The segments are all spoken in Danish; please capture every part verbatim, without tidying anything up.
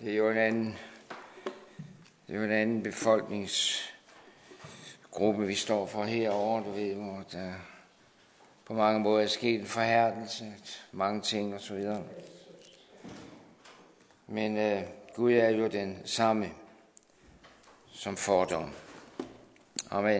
Det er jo en anden, det er jo en anden befolkningsgruppe, vi står for herovre, du ved, hvor der på mange måder er sket en forhærdelse, mange ting og så videre. Men øh, Gud er jo den samme som fordom. Amen.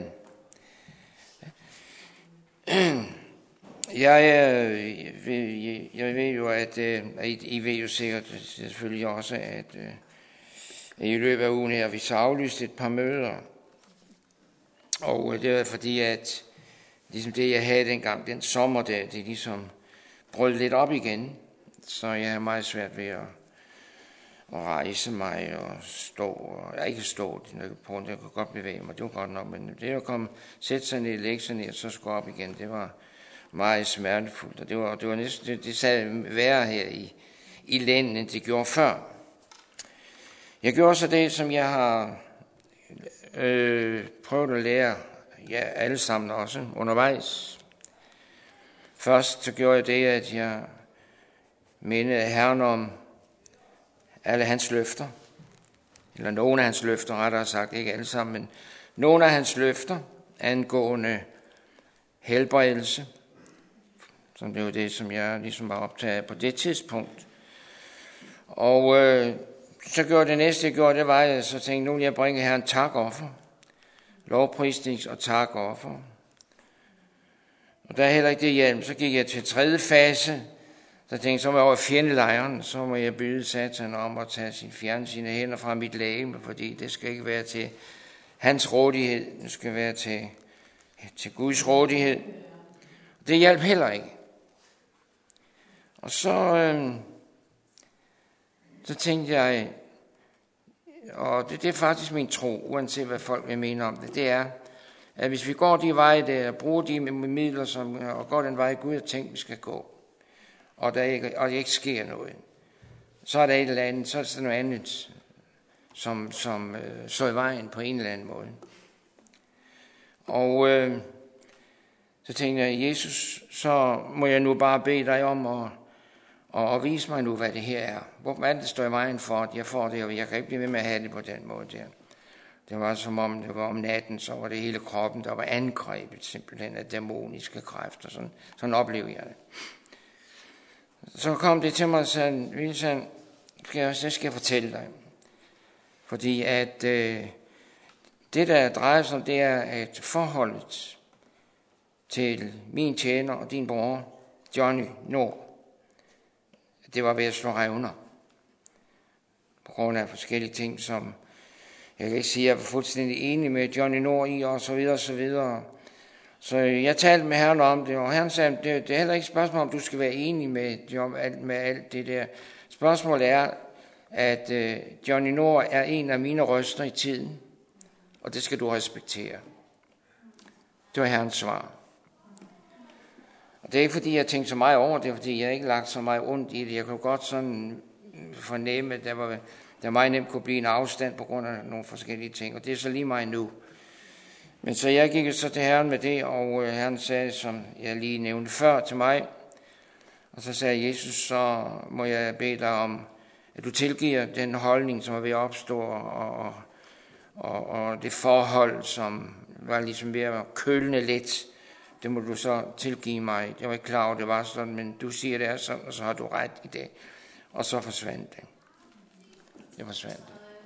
Jeg, jeg, jeg ved jo, at, at I ved jo sikkert selvfølgelig også, at, at i løbet af ugen her, vi så aflyst et par møder. Og det er fordi, at ligesom det, jeg havde dengang, den sommer der, det ligesom brød lidt op igen. Så jeg har meget svært ved at, at rejse mig og stå, og jeg ikke stå, på grund af, jeg kunne godt bevæge mig, det var godt nok, men det at komme, sætte sig ned, lægge sig ned, og så skulle op igen, det var meget smertefuldt, og det var, det var næsten, det, det sad værre her i, i lænden, end det gjorde før. Jeg gjorde så det, som jeg har øh, prøvet at lære jer alle sammen også undervejs. Først så gjorde jeg det, at jeg mindede Herren om alle hans løfter, eller nogle af hans løfter, rettere sagt, ikke alle sammen, men nogle af hans løfter angående helbredelse, som det var det, som jeg ligesom var optaget på det tidspunkt. Og øh, så gjorde det næste, jeg gjorde, det var, at jeg så tænkte, nu vil jeg bringe her en takoffer, lovprisnings- og takoffer. Og der er heller ikke det hjelm. Så gik jeg til tredje fase, så tænkte jeg, så var jeg over fjendelejren, så må jeg byde Satan om at tage sin, fjerne sine hænder fra mit legeme, fordi det skal ikke være til hans rådighed, det skal være til, til Guds rådighed. Det hjalp heller ikke. Og så, øh, så tænkte jeg, og det, det er faktisk min tro, uanset hvad folk vil mene om det, det er, at hvis vi går de veje der, og bruger de midler, som, og går den vej, Gud har tænkt, vi skal gå, og der ikke, og der ikke sker noget, så er der et eller andet, så er der noget andet, som, som øh, så i vejen på en eller anden måde. Og øh, så tænkte jeg, Jesus, så må jeg nu bare bede dig om at, og, og vise mig nu, hvad det her er. Hvor er det, der står i vejen for, at jeg får det, og jeg kan ikke blive ved med at have det på den måde der. Det var som om, det var om natten, så var det hele kroppen, der var angrebet simpelthen af dæmoniske kræfter. Sådan, sådan oplevede jeg det. Så kom det til mig og sagde, Wilson, det skal jeg fortælle dig. Fordi at øh, det, der drejer sig om, det er, at forholdet til min tjener og din bror, Johnny Nord, det var ved at slå revner. På grund af forskellige ting, som jeg kan ikke sige, at jeg var fuldstændig enig med Johnny Nord i, og så videre, og så videre. Så jeg talte med Herren om det, og Herren sagde, det, det er heller ikke et spørgsmål, om du skal være enig med, med alt det der. Spørgsmålet er, at uh, Johnny Nord er en af mine røster i tiden, og det skal du respektere. Det var Herrens svar. Og det er ikke fordi, jeg tænkte så meget over det, fordi jeg ikke lagt så meget ondt i det. Jeg kunne godt sådan fornemme, at der, var, der meget nemt kunne blive en afstand på grund af nogle forskellige ting, og det er så lige mig nu. Men så jeg gik så til Herren med det, og Herren sagde, som jeg lige nævnte før til mig, og så sagde Jesus, så må jeg bede dig om, at du tilgiver den holdning, som er ved at opstå, og, og, og det forhold, som var ligesom ved at kølne lidt. Det må du så tilgive mig. Jeg var ikke klar over, det var sådan, men du siger, det er sådan, og så har du ret i det. Og så forsvandt det. Det forsvandt.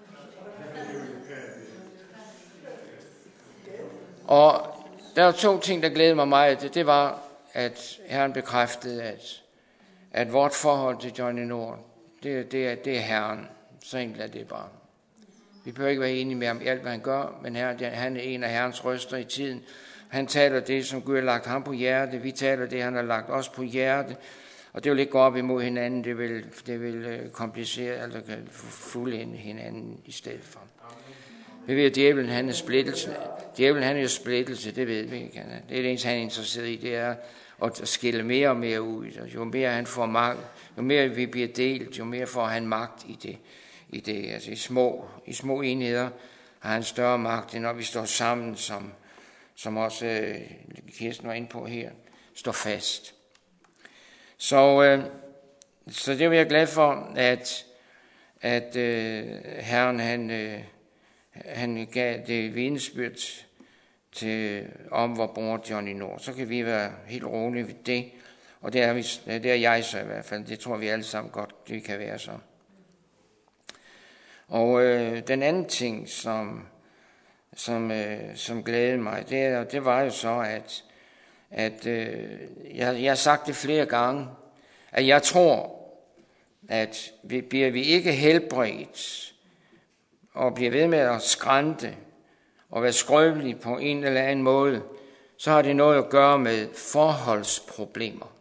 Og der var to ting, der glædede mig meget. Det, det var, at Herren bekræftede, at, at vort forhold til Johnny Nord, det, det, er, det er Herren. Så enkelt er det bare. Vi behøver ikke være enige med ham i alt, hvad han gør, men Herren, han er en af Herrens røster i tiden. Han taler det, som Gud har lagt ham på hjerte. Vi taler det, han har lagt os på hjerte. Og det vil ikke gå op imod hinanden. Det vil, det vil komplicere, eller fuldende hinanden i stedet for. Vi ved, at djævlen, han er splittelse. Djævlen, han er jo splittelse, det ved vi ikke. Det er det eneste, han er interesseret i, det er at skille mere og mere ud. Og jo mere han får magt, jo mere vi bliver delt, jo mere får han magt i det. I, det. Altså, i, små, i små enheder har han større magt, end når vi står sammen, som, som også øh, Kirsten var inde på her, står fast. Så, øh, så det er jeg glad for, at at øh, Herren han, øh, han gav det vidnesbyrd til, om hvor bror Johnny Nord. Så kan vi være helt rolige ved det. Og det er, vi, det er jeg så i hvert fald. Det tror vi alle sammen godt, det kan være så. Og øh, den anden ting, som, som, øh, som glædede mig, det, det var jo så, at, at øh, jeg, jeg har sagt det flere gange, at jeg tror, at vi, bliver vi ikke helbredt og bliver ved med at skrante og være skrøbelige på en eller anden måde, så har det noget at gøre med forholdsproblemer.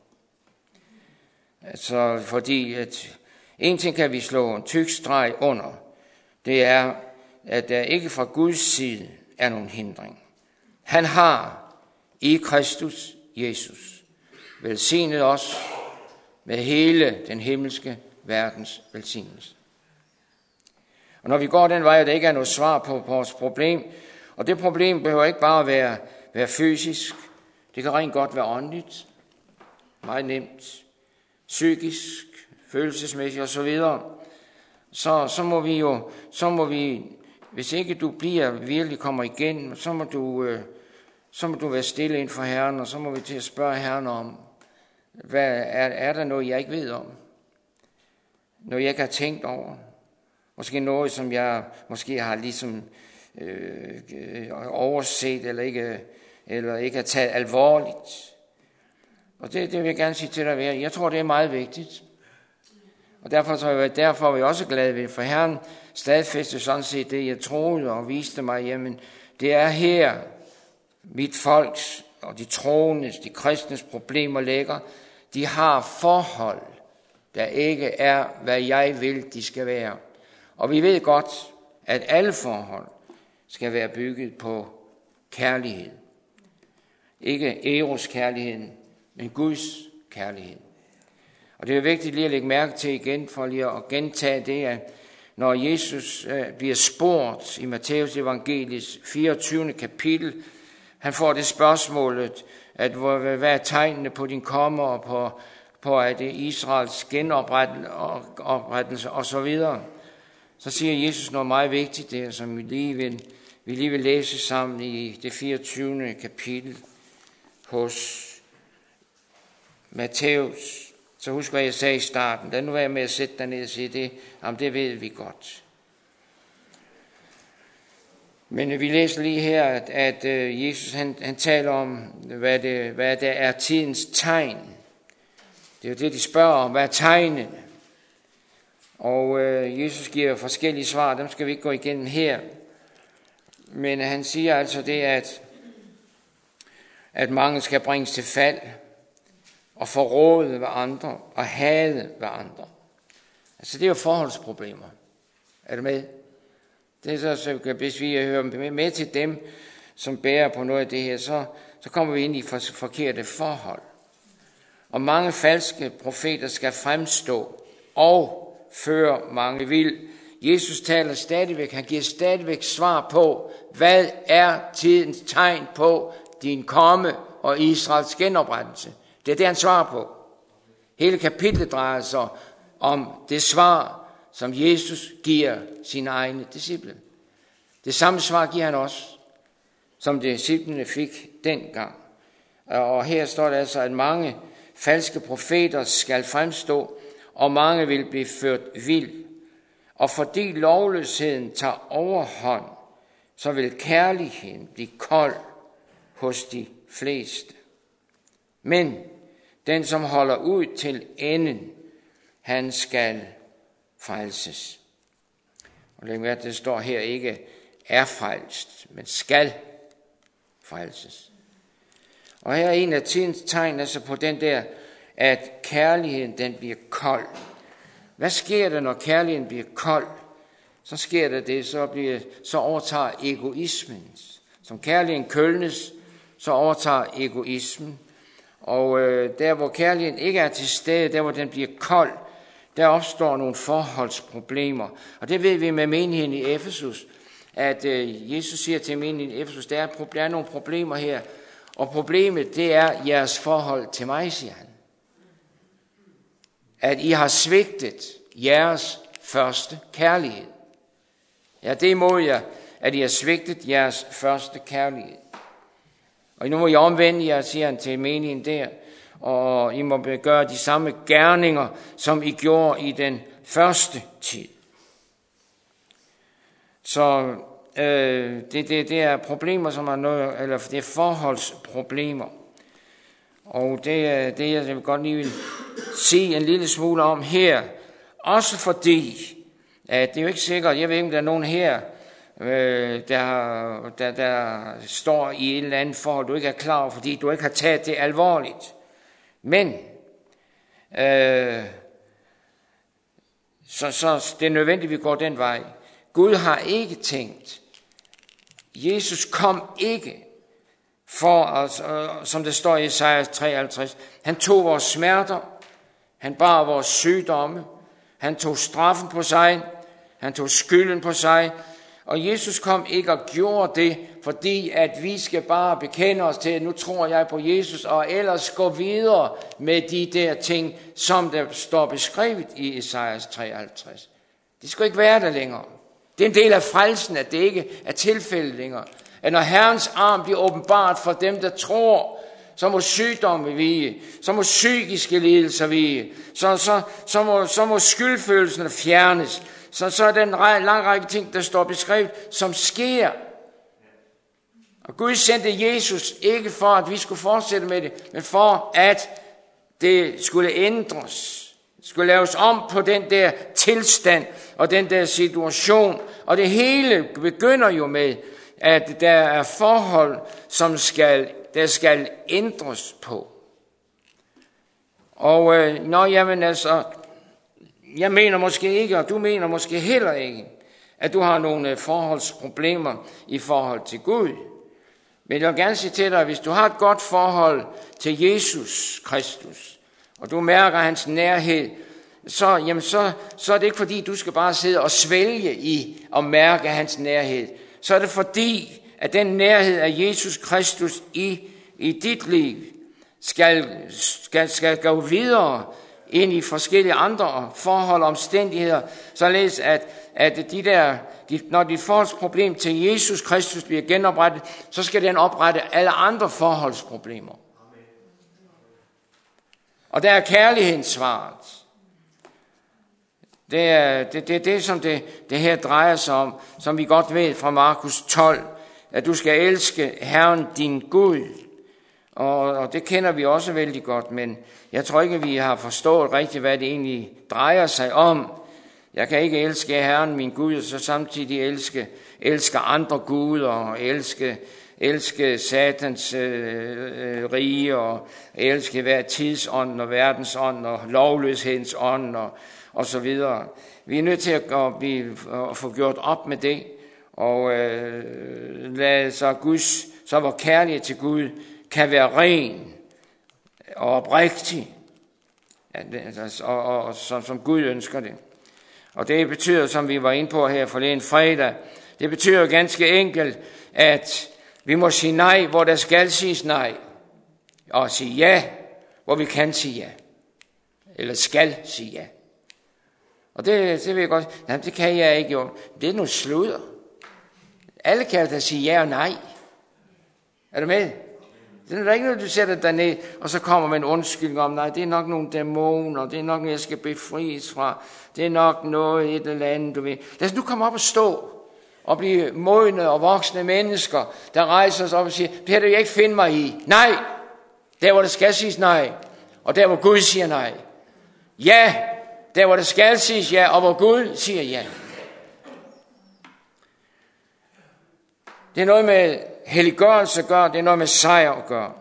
Altså fordi, at en ting kan vi slå en tyk streg under, det er, at der ikke fra Guds side er nogen hindring. Han har i Kristus Jesus velsignet os med hele den himmelske verdens velsignelse. Og når vi går den vej, og der ikke er noget svar på vores problem, og det problem behøver ikke bare være, være fysisk, det kan rent godt være åndeligt, meget nemt, psykisk, følelsesmæssigt osv., så, så må vi jo, så må vi, hvis ikke du bliver virkelig kommer igen, så må du, øh, så må du være stille ind for Herren, og så må vi til at spørge Herren om, hvad er, er der noget, jeg ikke ved om? Noget, jeg ikke har tænkt over? Måske noget, som jeg måske har ligesom øh, overset, eller ikke, eller ikke har taget alvorligt. Og det, det vil jeg gerne sige til dig, jeg tror, det er meget vigtigt. Og derfor, så er jeg, derfor er vi også glade ved, for Herren stadfæstede sådan set det, jeg troede, og viste mig, jamen, det er her, mit folks og de troendes, de kristnes problemer ligger. De har forhold, der ikke er, hvad jeg vil, de skal være. Og vi ved godt, at alle forhold skal være bygget på kærlighed. Ikke Eros kærligheden, men Guds kærlighed. Og det er vigtigt lige at lægge mærke til igen, for lige at gentage det, at når Jesus bliver spurgt i Matthæus evangeliets fireogtyvende kapitel, han får det spørgsmålet, at hvad er tegnene på din komme, og på, på at det Israels genoprettelse og så videre. Så siger Jesus noget meget vigtigt der, som vi lige vil, vi lige vil læse sammen i det fireogtyvende kapitel hos Matthæus. Så husk, hvad jeg sagde i starten. Lad nu være med at sætte dig ned og sige det. Jamen, det ved vi godt. Men vi læser lige her, at, at Jesus han, han taler om, hvad det, hvad det er tidens tegn. Det er jo det, de spørger om. Hvad er tegnene? Og øh, Jesus giver forskellige svar. Dem skal vi ikke gå igennem her. Men han siger altså det, at, at mange skal bringes til fald, og forråde ved andre, og hade ved andre. Altså det er jo forholdsproblemer. Er du med? Det er så, så hvis vi hører med, med til dem, som bærer på noget af det her, så, så kommer vi ind i for, forkerte forhold. Og mange falske profeter skal fremstå og føre mange vild. Jesus taler stadigvæk, han giver stadigvæk svar på, hvad er tidens tegn på din komme og Israels genoprettelse. Det er det, han svarer på. Hele kapitlet drejer sig om det svar, som Jesus giver sine egne disciple. Det samme svar giver han også, som disciplene fik dengang. Og her står der altså, at mange falske profeter skal fremstå, og mange vil blive ført vild. Og fordi lovløsheden tager overhånd, så vil kærligheden blive kold hos de fleste. Men den, som holder ud til enden, han skal frelses. Og læg mærke, det står her ikke er frelst, men skal frelses. Og her er en af tidens tegn, altså på den der, at kærligheden den bliver kold. Hvad sker der, når kærligheden bliver kold? Så sker der det, så, bliver, så overtager egoismen. Som kærligheden kølnes, så overtager egoismen. Og øh, der, hvor kærligheden ikke er til stede, der hvor den bliver kold, der opstår nogle forholdsproblemer. Og det ved vi med menigheden i Efesus, at øh, Jesus siger til menigheden i Efesus, der er, der er nogle problemer her. Og problemet, det er jeres forhold til mig, siger han. At I har svigtet jeres første kærlighed. Ja, det er imod jer, at I har svigtet jeres første kærlighed. Og nu må I omvende jer, siger han til menigheden der, og I må gøre de samme gerninger, som I gjorde i den første tid. Så øh, det, det, det er problemer, som er noget, eller det er forholdsproblemer. Og det er det, jeg vil godt lige vil sige en lille smule om her. Også fordi, at det er jo ikke sikkert, jeg ved ikke, om der er nogen her, øh, der, der, der står i et eller andet forhold, du ikke er klar over, fordi du ikke har taget det alvorligt. Men øh, så, så det er nødvendigt, at vi går den vej. Gud har ikke tænkt. Jesus kom ikke for os, som det står i Esajas treoghalvtreds. Han tog vores smerter, han bar vores sygdomme, han tog straffen på sig, han tog skylden på sig, og Jesus kom ikke og gjorde det, fordi at vi skal bare bekende os til, at nu tror jeg på Jesus, og ellers gå videre med de der ting, som der står beskrevet i Esajas treoghalvtreds. Det skal ikke være der længere. Det er en del af frelsen, at det ikke er tilfældet længere. At når Herrens arm bliver åbenbart for dem, der tror, så må sygdomme vige, så må psykiske lidelser vige, så, så, så, må, så må skyldfølelsen fjernes, så, så er den lang række ting, der står beskrevet, som sker. Og Gud sendte Jesus ikke for, at vi skulle fortsætte med det, men for, at det skulle ændres. Det skulle laves om på den der tilstand og den der situation. Og det hele begynder jo med, at der er forhold, som skal, der skal ændres på. Og øh, nå, jamen altså, jeg mener måske ikke, og du mener måske heller ikke, at du har nogle forholdsproblemer i forhold til Gud. Men jeg vil gerne sige til dig, at hvis du har et godt forhold til Jesus Kristus, og du mærker hans nærhed, så, jamen så, så er det ikke fordi, du skal bare sidde og svælge i og mærke hans nærhed. Så er det fordi, at den nærhed af Jesus Kristus i, i dit liv skal, skal, skal gå videre ind i forskellige andre forhold og omstændigheder, således at, at de der, de, når dit forholdsproblem til Jesus Kristus bliver genoprettet, så skal den oprette alle andre forholdsproblemer. Og der er kærligheden svaret. Det er det, det, det som det, det her drejer sig om, som vi godt ved fra Markus tolv, at du skal elske Herren din Gud. Og, og det kender vi også vældig godt, men jeg tror ikke, vi har forstået rigtigt, hvad det egentlig drejer sig om. Jeg kan ikke elske Herren min Gud, og så samtidig elske, elske andre guder, og elske, elske satans øh, rige, og elske hver tidsånd og verdensånd, og lovløshedens ånd, og, og så videre. Vi er nødt til at, at, blive, at få gjort op med det, og øh, lade så Guds, så vor kærlighed til Gud kan være ren og oprigtig, og, og, og som, som Gud ønsker det. Og det betyder, som vi var inde på her forleden fredag, det betyder ganske enkelt, at vi må sige nej, hvor der skal siges nej, og sige ja, hvor vi kan sige ja, eller skal sige ja. Og det, det ved jeg godt, nej, det kan jeg ikke jo. Det er noget sludder. Alle kan da sige ja og nej. Er du med? Det er ikke noget, du sætter dig ned, og så kommer med en undskyldning om, nej, det er nok nogle dæmoner, det er nok noget, jeg skal befries fra, det er nok noget, et eller andet, du ved. Lad os nu komme op og stå, og blive modne og voksne mennesker, der rejser sig op og siger, det her vil jeg ikke finde mig i. Nej, der hvor der skal siges nej, og der hvor Gud siger nej. Ja, der hvor der skal siges ja, og hvor Gud siger ja. Det er noget med helliggørelse at gøre, det er noget med sejr at gøre.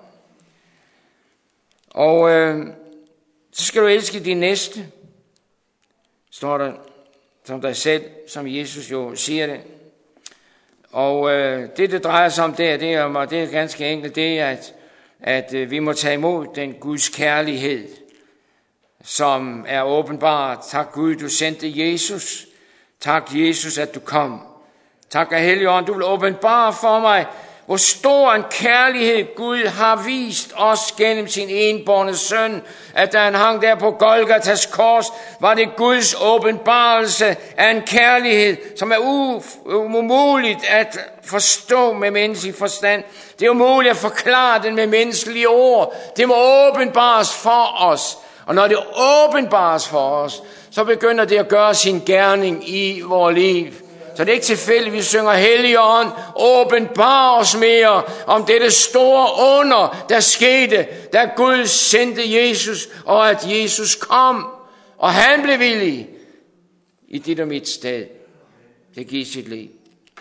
Og øh, så skal du elske din næste, står der som dig selv, som Jesus jo siger det. Og øh, det, det drejer sig om der, det er, det er ganske enkelt, det er, at, at øh, vi må tage imod den Guds kærlighed, som er åbenbart. Tak Gud, du sendte Jesus. Tak Jesus, at du kom. Tak af Helligånd, du vil åbenbare for mig, hvor stor en kærlighed Gud har vist os gennem sin enbårne søn, at da han hang der på Golgatas kors, var det Guds åbenbarelse af en kærlighed, som er umuligt at forstå med menneskelig forstand. Det er umuligt at forklare den med menneskelige ord. Det må åbenbares for os. Og når det åbenbares for os, så begynder det at gøre sin gerning i vores liv. Så det er ikke tilfældigt, vi synger Helligånd, åbenbar os mere om dette store under, der skete, da Gud sendte Jesus, og at Jesus kom, og han blev villig i dit og mit sted til at give sit liv.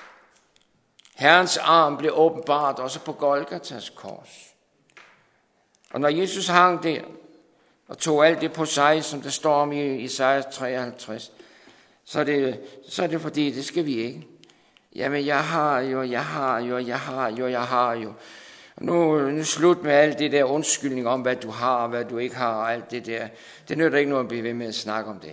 Herrens arm blev åbenbart også på Golgatas kors. Og når Jesus hang der og tog alt det på sig, som der står om i Esajas treoghalvtreds, så er, det, så er det fordi, det skal vi ikke. Jamen, jeg har jo, jeg har jo, jeg har jo, jeg har jo. Og nu, nu slut med alt det der undskyldning om, hvad du har, hvad du ikke har, og alt det der. Det nytter ikke noget at blive ved med at snakke om det.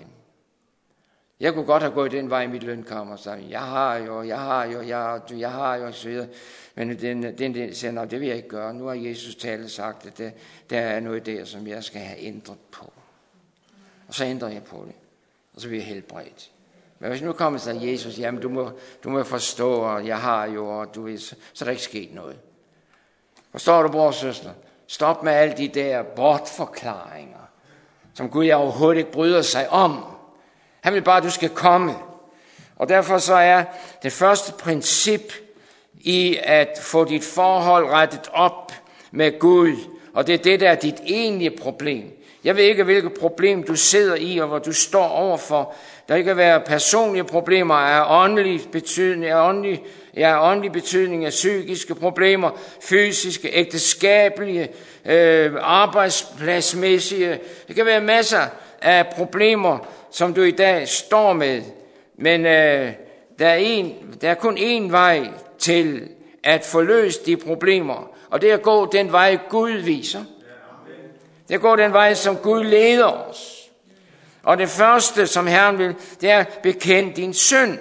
Jeg kunne godt have gået den vej i mit lønkammer og sagt, jeg har jo, jeg har jo, jeg har jo, jeg har jo, og så videre. Men den, den, den siger, nej, det vil jeg ikke gøre. Nu har Jesus talt sagt, at det, der er noget der, som jeg skal have ændret på. Og så ændrer jeg på det. Og så bliver jeg helbredt. Men hvis nu kommer så Jesus, jamen du må, du må forstå, og jeg har jo, og du ved, så, så er der ikke sket noget. Forstår du, bror og søster? Stop med alle de der bortforklaringer, som Gud overhovedet ikke bryder sig om. Han vil bare, at du skal komme. Og derfor så er det første princip i at få dit forhold rettet op med Gud, og det er det, der er dit egentlige problem. Jeg ved ikke, hvilket problem du sidder i, og hvor du står overfor. Der kan være personlige problemer af åndelig betydning, af åndelig, ja, åndelig betydning af psykiske problemer, fysiske, ægteskabelige, øh, arbejdspladsmæssige. Det kan være masser af problemer, som du i dag står med. Men øh, der, er en, der er kun én vej til at få løst de problemer, og det er at gå den vej, Gud viser. Det er at gå den vej, som Gud leder os. Og det første, som Herren vil, det er at bekende din synd.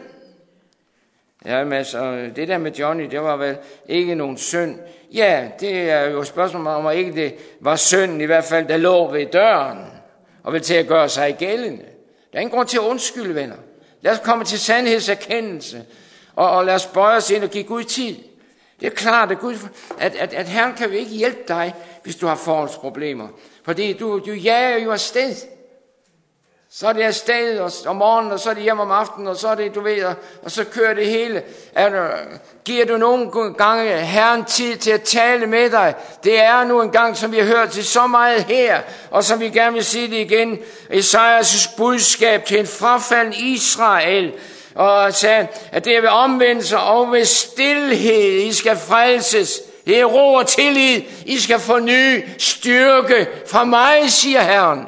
Jamen altså, det der med Johnny, det var vel ikke nogen synd. Ja, det er jo et spørgsmål om, at ikke det var synden, i hvert fald, der lå ved døren, og vil til at gøre sig gældende. Der er ingen grund til at undskylde, venner. Lad os komme til sandhedserkendelse, og, og lad os bøje os ind og give Gud tid. Det er klart, at, Gud, at, at, at Herren kan jo ikke hjælpe dig, hvis du har forholdsproblemer. Fordi du, du jager jo afsted. Så er det afsted om morgenen, og så er det hjem om aftenen, og så er det, du ved, og, og så kører det hele. Er, giver du nogle gange Herren tid til at tale med dig? Det er nu en gang, som vi har hørt til så meget her, og som vi gerne vil sige det igen. Esajas budskab til en frafalden Israel, og sagde, at det er ved omvendelse og ved stillhed, I skal frelses. Det er ro og tillid, I skal få ny styrke fra mig, siger Herren.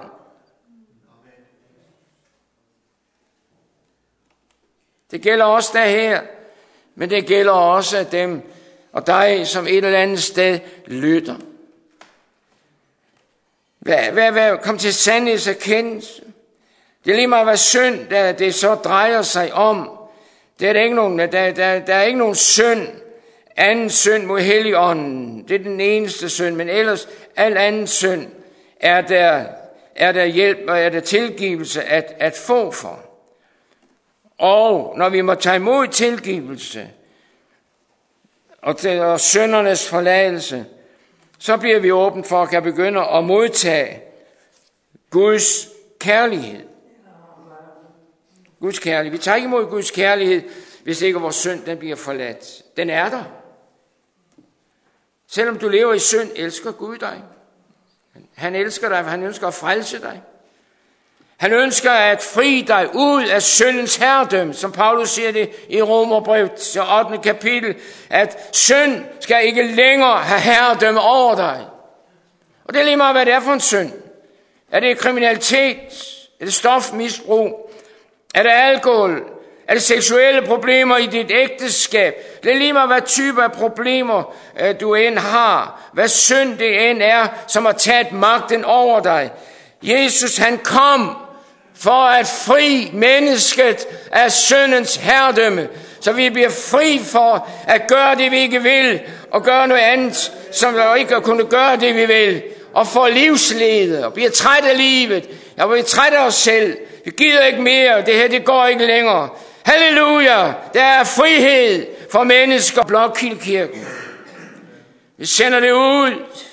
Det gælder også der her, men det gælder også dem og dig, som et eller andet sted lytter. Hvad, hvad, hvad, kom til sandhedserkendelse. Det er lige meget, hvad synd der, det så drejer sig om. Det er der, ikke nogen, der, der, der er ikke nogen synd, anden synd mod Helligånden. Det er den eneste synd, men ellers al anden synd er der, er der hjælp og er der tilgivelse at, at få for. Og når vi må tage imod tilgivelse og, til, og syndernes forladelse, så bliver vi åbne for at kan begynde at modtage Guds kærlighed. Guds kærlighed. Vi tager ikke imod Guds kærlighed, hvis ikke vores synd den bliver forladt. Den er der. Selvom du lever i synd, elsker Gud dig. Han elsker dig, for han ønsker at frelse dig. Han ønsker at fri dig ud af syndens herredømme, som Paulus siger det i Romerbrevet ottende kapitel, at synd skal ikke længere have herredømme over dig. Og det er lige meget, hvad det er for en synd. Er det kriminalitet? Er det stofmisbrug? Er det alkohol? Er det seksuelle problemer i dit ægteskab? Det er lige meget, hvad type af problemer du end har. Hvad synd det end er, som har taget magten over dig. Jesus, han kom for at fri mennesket af syndens herredømme, Så vi bliver fri for at gøre det, vi ikke vil, og gøre noget andet, som vi ikke kunne gøre det, vi vil. Og få livslede, og bliver træt af livet, og bliver træt af os selv. Vi gider ikke mere, det her det går ikke længere. Halleluja, der er frihed for mennesker. Blokhildekirken. Vi sender det ud.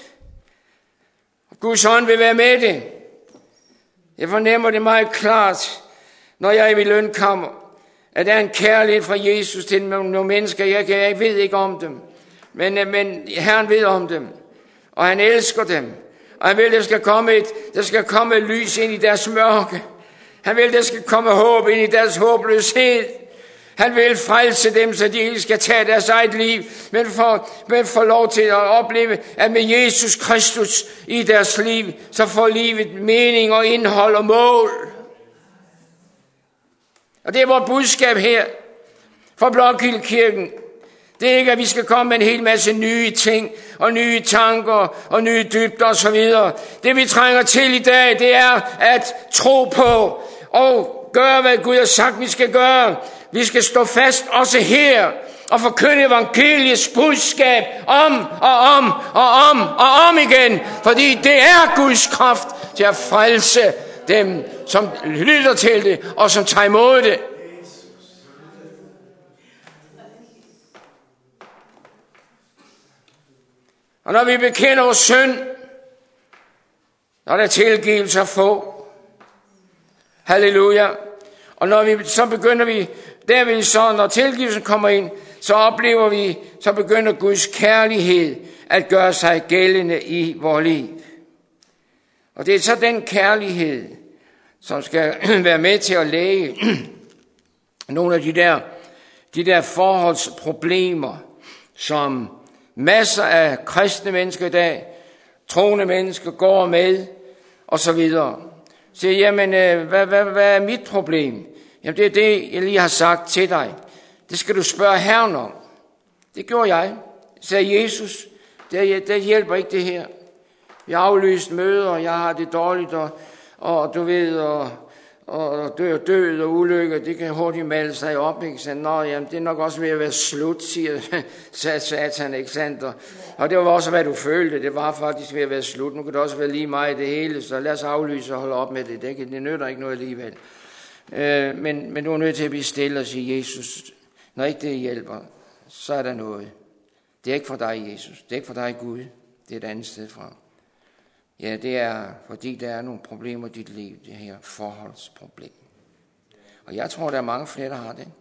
Og Guds hånd vil være med det. Jeg fornemmer det meget klart, når jeg er i lønkammer, at der er en kærlighed fra Jesus til nogle mennesker. Jeg, jeg ved ikke om dem, men, men Herren ved om dem, og han elsker dem. Og han vil, at der skal komme et, der skal komme et lys ind i deres mørke. Han vil, at der skal komme håb ind i deres håbløshed. Han vil frelse dem, så de ikke skal tage deres eget liv, men får, men får lov til at opleve, at med Jesus Kristus i deres liv, så får livet mening og indhold og mål. Og det er vores budskab her for Blokhildekirken. Det er ikke, at vi skal komme med en hel masse nye ting, og nye tanker, og nye dybder osv. Det vi trænger til i dag, det er at tro på, og gøre, hvad Gud har sagt, vi skal gøre. Vi skal stå fast også her, og forkynde evangeliets budskab om, og om, og om, og om igen. Fordi det er Guds kraft til at frelse dem, som lytter til det, og som tager imod det. Og når vi bekender vores synd, når der er tilgivelse at få. Halleluja. Og når vi, så begynder vi, der vil så, når tilgivelsen kommer ind, så oplever vi, så begynder Guds kærlighed at gøre sig gældende i vores liv. Og det er så den kærlighed, som skal være med til at læge nogle af de der, de der forholdsproblemer, som masser af kristne mennesker i dag, troende mennesker går med, og så videre. Så jamen, hvad, hvad, hvad er mit problem? Jamen, det er det, jeg lige har sagt til dig. Det skal du spørge Herren om. Det gjorde jeg. Sagde Jesus, det, det hjælper ikke det her. Jeg har aflyst møder, og jeg har det dårligt, og, og du ved, og, og død, død og ulykke, det kan hurtigt melde sig op, ikke sandt? Nå, jamen, det er nok også ved at være slut, siger Satan, ikke sandt? Og det var også, hvad du følte, det var faktisk ved at være slut. Nu kan det også være lige meget det hele, så lad os aflyse og holde op med det. Det, det nytter ikke noget alligevel. Øh, men, men du er nødt til at blive stille og sige, Jesus, når ikke det hjælper, så er der noget. Det er ikke for dig, Jesus. Det er ikke for dig, Gud. Det er et andet sted fra. Ja, det er, fordi der er nogle problemer i dit liv, det her forholdsproblem. Og jeg tror, der er mange flere, der har det.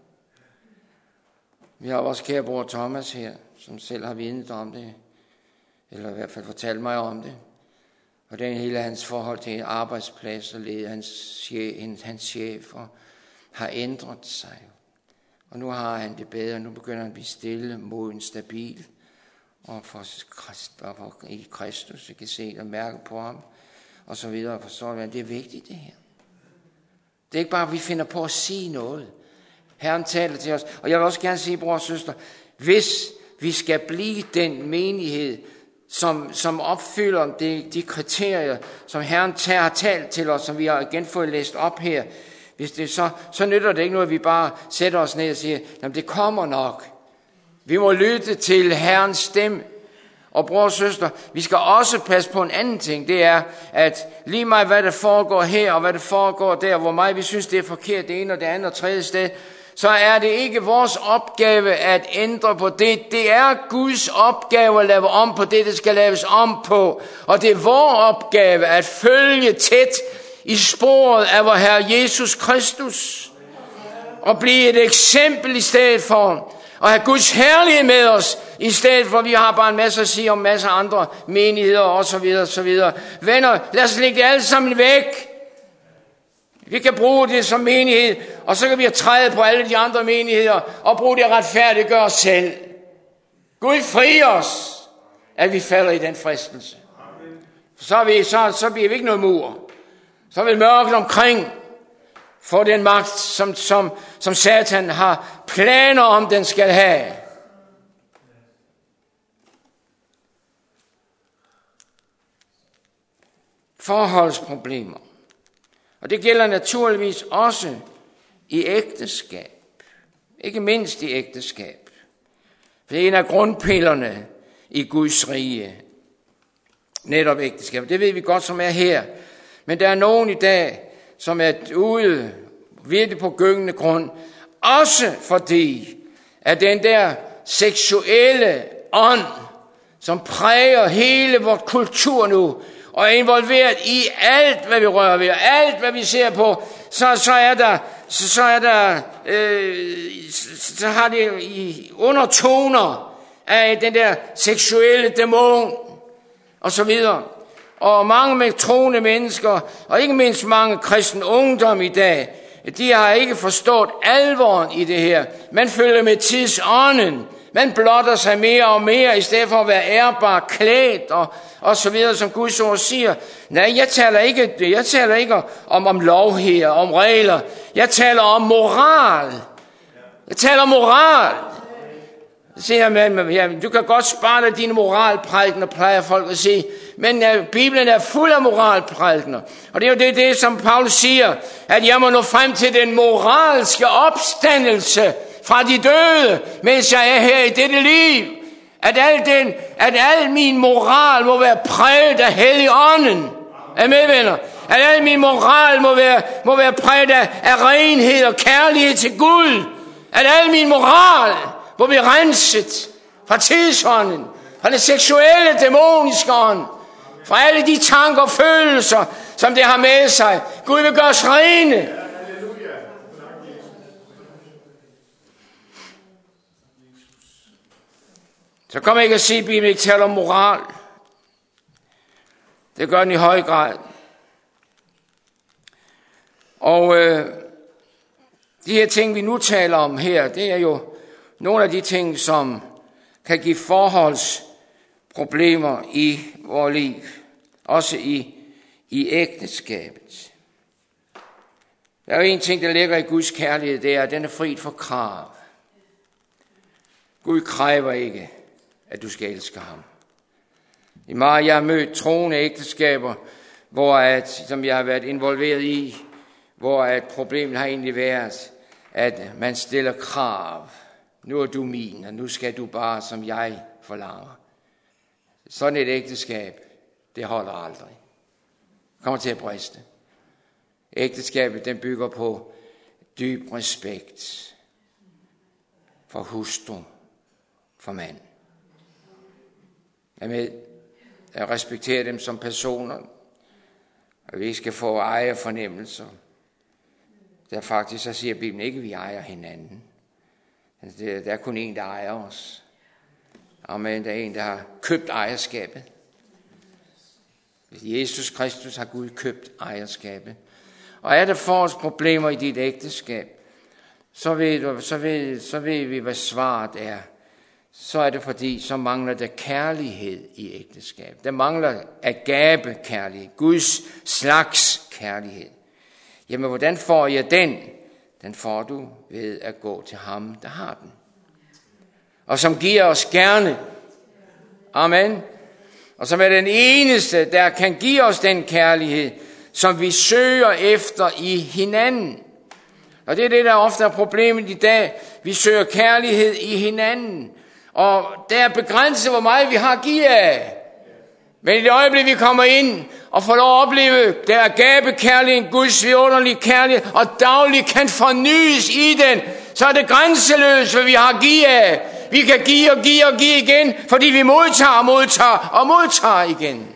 Vi har også kære bror Thomas her, som selv har vidnet om det, eller i hvert fald fortalt mig om det. Og den hele hans forhold til arbejdsplads og led, hans chef, hans chef og har ændret sig. Og nu har han det bedre, nu begynder han at blive stille, moden, stabil. Og for, og for i Kristus, jeg kan se og mærke på ham, og så videre, og forstår vi, det er vigtigt det her. Det er ikke bare, at vi finder på at sige noget. Herren taler til os, og jeg vil også gerne sige, bror og søster, hvis vi skal blive den menighed, som, som opfylder de, de kriterier, som Herren tager, har talt til os, som vi har igen fået læst op her, hvis det så, så nytter det ikke noget, at vi bare sætter os ned og siger, jamen det kommer nok. Vi må lytte til Herrens stemme. Og bror og søster, vi skal også passe på en anden ting. Det er, at lige meget hvad der foregår her, og hvad der foregår der, hvor meget vi synes, det er forkert, det ene og det andet og tredje sted, så er det ikke vores opgave at ændre på det. Det er Guds opgave at lave om på det, det skal laves om på. Og det er vores opgave at følge tæt i sporet af vor Herre Jesus Kristus. Og blive et eksempel i stedet for og have Guds herlighed med os, i stedet for, at vi har bare en masse at sige om en masse andre menigheder, og så videre, og så videre. Venner, lad os lægge det alle sammen væk. Vi kan bruge det som menighed, og så kan vi træde på alle de andre menigheder, og bruge det at retfærdiggøre os selv. Gud fri os, at vi falder i den fristelse. Så, er vi, så, så bliver vi ikke noget mur. Så vil mørket omkring få den magt, som, som, som Satan har planer om, den skal have. Forholdsproblemer. Og det gælder naturligvis også i ægteskab. Ikke mindst i ægteskab. For det er en af grundpillerne i Guds rige. Netop ægteskab. Det ved vi godt, som er her. Men der er nogen i dag, som er ude virkelig på gyngende grund. Også fordi, at den der seksuelle ånd, som præger hele vores kultur nu, og er involveret i alt, hvad vi rører ved, alt, hvad vi ser på, så, så er der, så, så er der, øh, så har det i undertoner af den der seksuelle dæmon, og så videre. Og mange med troende mennesker, og ikke mindst mange kristne ungdom i dag, de har ikke forstået alvoren i det her. Man følger med tidsånden. Man blotter sig mere og mere, i stedet for at være ærbar klædt, og, og så videre, som Guds ord siger. Nej, jeg taler ikke, jeg taler ikke om, om lov her, om regler. Jeg taler om moral. Jeg taler om moral. Så siger man, ja, du kan godt spare dig dine moralprædikener, plejer folk at sige. Men ja, Bibelen er fuld af moralprædikener. Og det er jo det, det, som Paulus siger, at jeg må nå frem til den moralske opstandelse fra de døde, mens jeg er her i dette liv. At al, den, at al min moral må være præget af Helligånden. Er med, venner? At al min moral må være, må være præget af, af renhed og kærlighed til Gud. At al min moral må blive renset fra tidsånden, fra det seksuelle, dæmoniske ånd, fra alle de tanker og følelser, som det har med sig. Gud vil gøre os rene. Så kommer jeg ikke at sige, at Bibelen ikke taler om moral. Det gør den i høj grad. Og øh, de her ting, vi nu taler om her, det er jo nogle af de ting, som kan give forholdsproblemer i vores liv. Også i, i ægteskabet. Der er jo en ting, der ligger i Guds kærlighed, det er, at den er fri for krav. Gud kræver ikke, at du skal elske ham. I meget, jeg har mødt troende ægteskaber, hvor at, som jeg har været involveret i, hvor at problemet har egentlig været, at man stiller krav. Nu er du min, og nu skal du bare, som jeg forlanger. Sådan et ægteskab, det holder aldrig. Det kommer til at briste. Ægteskabet, den bygger på dyb respekt for hustru, for mand. Jeg med at respektere dem som personer, og vi ikke skal få ejerfornemmelser. Der faktisk, så siger Bibelen ikke, at vi ejer hinanden. Der er kun en, der ejer os. Amen, der er en, der har købt ejerskabet. Jesus Kristus har Gud købt ejerskabet. Og er der forholdsproblemer i dit ægteskab, så ved, du, så, ved, så ved vi, hvad svaret er. Så er det fordi, så mangler der kærlighed i ægteskab. Der mangler agape kærlighed, Guds slags kærlighed. Jamen, hvordan får jeg den? Den får du ved at gå til ham, der har den. Og som giver os gerne. Amen. Og som er den eneste, der kan give os den kærlighed, som vi søger efter i hinanden. Og det er det, der ofte er problemet i dag. Vi søger kærlighed i hinanden. Og der er begrænset, hvor meget vi har at give af. Men i det øjeblik, vi kommer ind og får lov at opleve, der er agape kærlighed, Guds vidunderlige kærlighed, og dagligt kan fornyes i den, så er det grænseløst, hvad vi har at give af. Vi kan give og give og give igen, fordi vi modtager og modtager og modtager igen.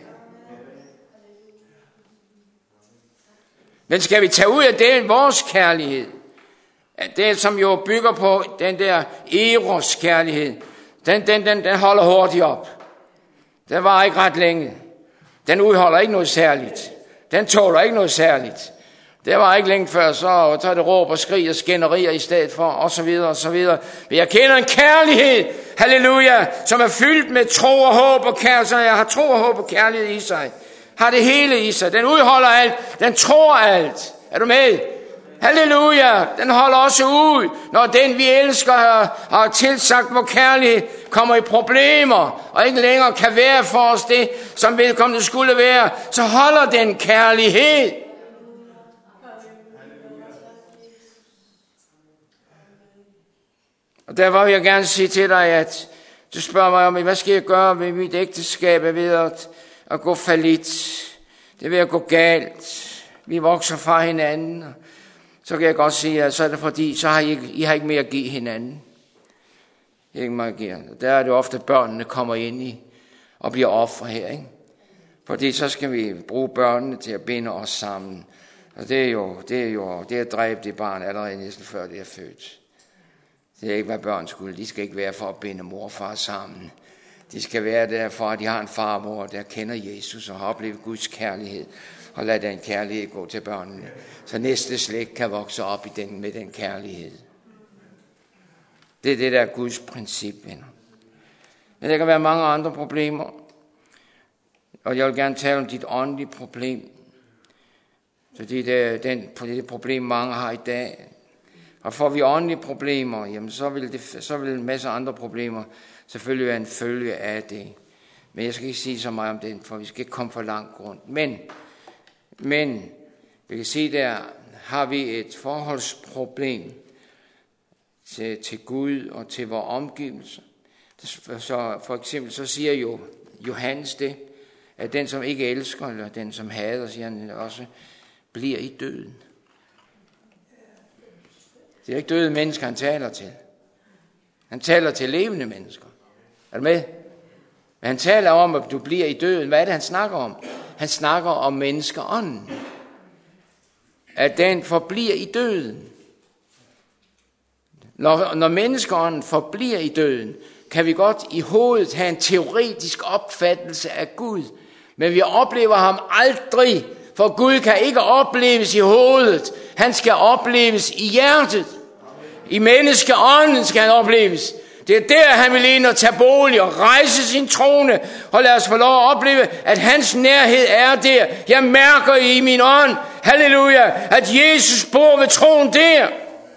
Men skal vi tage ud af det, vores kærlighed, det som jo bygger på den der eros kærlighed, den, den, den, den holder hurtigt op. Den var ikke ret længe. Den udholder ikke noget særligt. Den tåler ikke noget særligt. Det var ikke længe før, så tager det råb og skrig og skænderier i stedet for, og så videre, og så videre. Men jeg kender en kærlighed, halleluja, som er fyldt med tro og håb og kærlighed. Så jeg har tro og håb og kærlighed i sig. Har det hele i sig. Den udholder alt. Den tror alt. Er du med? Halleluja. Den holder også ud, når den vi elsker har, har tilsagt vor kærlighed, kommer i problemer, og ikke længere kan være for os det, som vedkommende skulle være, så holder den kærlighed. Og derfor vil jeg gerne sige til dig, at du spørger mig om, hvad skal jeg gøre ved mit ægteskab ved at, at gå fallit? Det vil at gå galt. Vi vokser fra hinanden. Så kan jeg godt sige, at så er det fordi, så har I, ikke, I har ikke mere at give hinanden. Ikke mere at give. Der er det ofte, børnene kommer ind i og bliver ofre her, ikke? Fordi så skal vi bruge børnene til at binde os sammen. Og det er jo, det er jo, det er at dræbe det barn allerede næsten før det er født. Det er ikke, hvad børn skulle. De skal ikke være for at binde mor og far sammen. De skal være der for, at de har en farmor, der kender Jesus og har oplevet Guds kærlighed. Og lad den kærlighed gå til børnene. Så næste slægt kan vokse op i den, med den kærlighed. Det er det, der er Guds princip, venner. Men der kan være mange andre problemer. Og jeg vil gerne tale om dit åndelige problem. Fordi det er den, det problem, mange har i dag. Og får vi åndelige problemer, jamen så vil, det, så vil en masse andre problemer selvfølgelig være en følge af det. Men jeg skal ikke sige så meget om det, for vi skal ikke komme for langt rundt. Men, men vi kan sige, der har vi et forholdsproblem til, til Gud og til vores omgivelser. Så for eksempel så siger jo Johannes det, at den som ikke elsker, eller den som hader, siger han også, bliver i døden. Det er ikke døde mennesker, han taler til. Han taler til levende mennesker. Er du med? Men han taler om, at du bliver i døden. Hvad er det, han snakker om? Han snakker om menneskeånden. At den forbliver i døden. Når, når menneskeånden forbliver i døden, kan vi godt i hovedet have en teoretisk opfattelse af Gud. Men vi oplever ham aldrig, for Gud kan ikke opleves i hovedet. Han skal opleves i hjertet. I menneskeånden skal han opleves. Det er der, han vil ind og tage bolig og rejse sin trone. Og lad os få lov at opleve, at hans nærhed er der. Jeg mærker i min ånd, halleluja, at Jesus bor ved tronen der.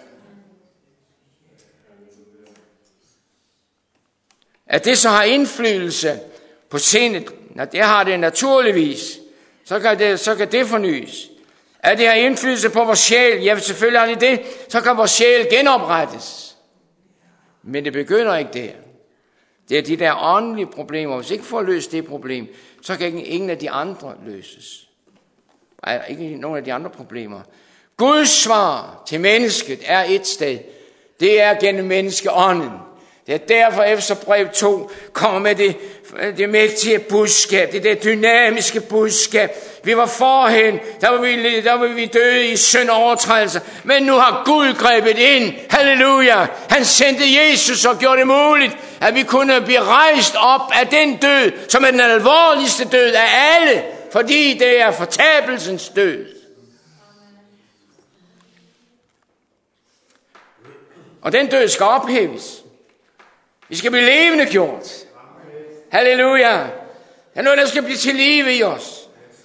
At det så har indflydelse på sindet, når det har det naturligvis, så kan det, så kan det fornyes. At det har indflydelse på vores sjæl, ja selvfølgelig har det det, så kan vores sjæl genoprettes. Men det begynder ikke der. Det er de der åndelige problemer. Hvis ikke får løst det problem, så kan ingen af de andre løses. Ej, ikke nogen af de andre problemer. Guds svar til mennesket er et sted. Det er gennem menneskeånden. Det er derfor Efeserbrev to kommer med det, det mægtige budskab, det der dynamiske budskab. Vi var forhen, der var vi, der var vi døde i synd og overtrædelser, men nu har Gud grebet ind. Halleluja! Han sendte Jesus og gjorde det muligt, at vi kunne blive rejst op af den død, som er den alvorligste død af alle, fordi det er fortabelsens død. Og den død skal ophæves. Vi skal blive levende gjort. Halleluja. Der er noget, der skal blive til live i os.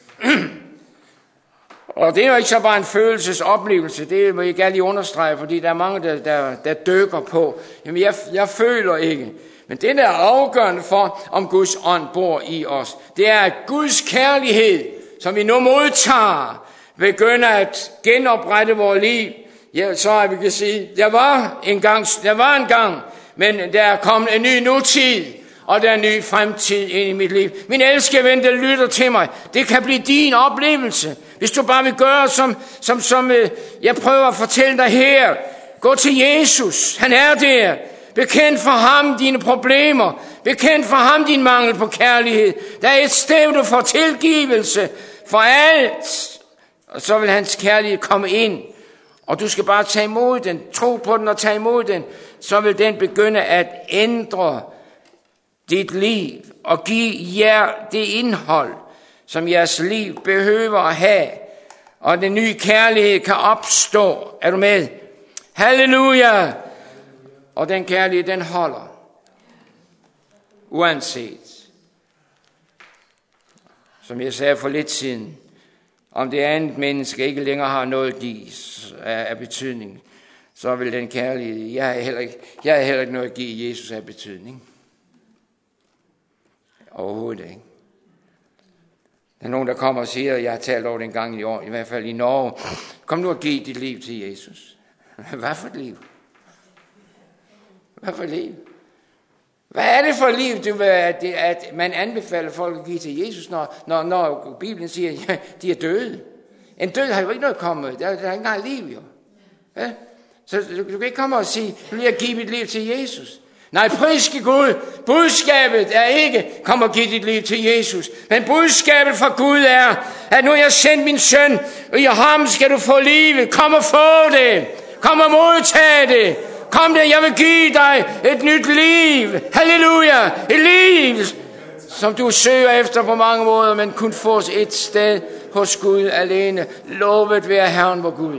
Og det er jo ikke så bare en følelsesoplevelse. Det vil jeg gerne lige understrege, fordi der er mange, der, der, der dykker på. Jamen, jeg, jeg føler ikke. Men det, der er afgørende for, om Guds ånd bor i os, det er, at Guds kærlighed, som vi nu modtager, begynder at genoprette vores liv. Ja, så at vi kan sige, der var en gang, der var en gang, men der er kommet en ny nutid, og der er en ny fremtid ind i mit liv. Min elskede ven, der lytter til mig, det kan blive din oplevelse. Hvis du bare vil gøre, som, som, som jeg prøver at fortælle dig her. Gå til Jesus, han er der. Bekend for ham dine problemer. Bekend for ham din mangel på kærlighed. Der er et sted, du får tilgivelse for alt. Og så vil hans kærlighed komme ind. Og du skal bare tage imod den, tro på den og tage imod den. Så vil den begynde at ændre dit liv og give jer det indhold, som jeres liv behøver at have. Og den nye kærlighed kan opstå. Er du med? Halleluja! Og den kærlighed, den holder. Uanset. Som jeg sagde for lidt siden, om det andet menneske ikke længere har noget at give af, af betydning, så vil den kærlighed, jeg har heller ikke, jeg har heller ikke noget at give Jesus af betydning. Overhovedet ikke. Der er nogen, der kommer og siger, at jeg har talt over den gang i år, i hvert fald i Norge. Kom nu og giv dit liv til Jesus. Hvad for et liv? Hvad for liv? Hvad er det for liv, du vil, at, det, at man anbefaler folk at give til Jesus, når, når, når Bibelen siger, at ja, de er døde? En død har jo ikke noget kommet. Der, der er ikke engang liv, jo. Ja? Så du, du kan ikke komme og sige, nu vil jeg give mit liv til Jesus. Nej, priske Gud. Budskabet er ikke, kom og giv dit liv til Jesus. Men budskabet fra Gud er, at nu har jeg sendt min søn, og i ham skal du få livet. Kom og få det. Kom og modtage det. Kom der, jeg vil give dig et nyt liv. Halleluja. Et liv, som du søger efter på mange måder, men kun fås et sted hos Gud alene. Lovet være Herren vor Gud.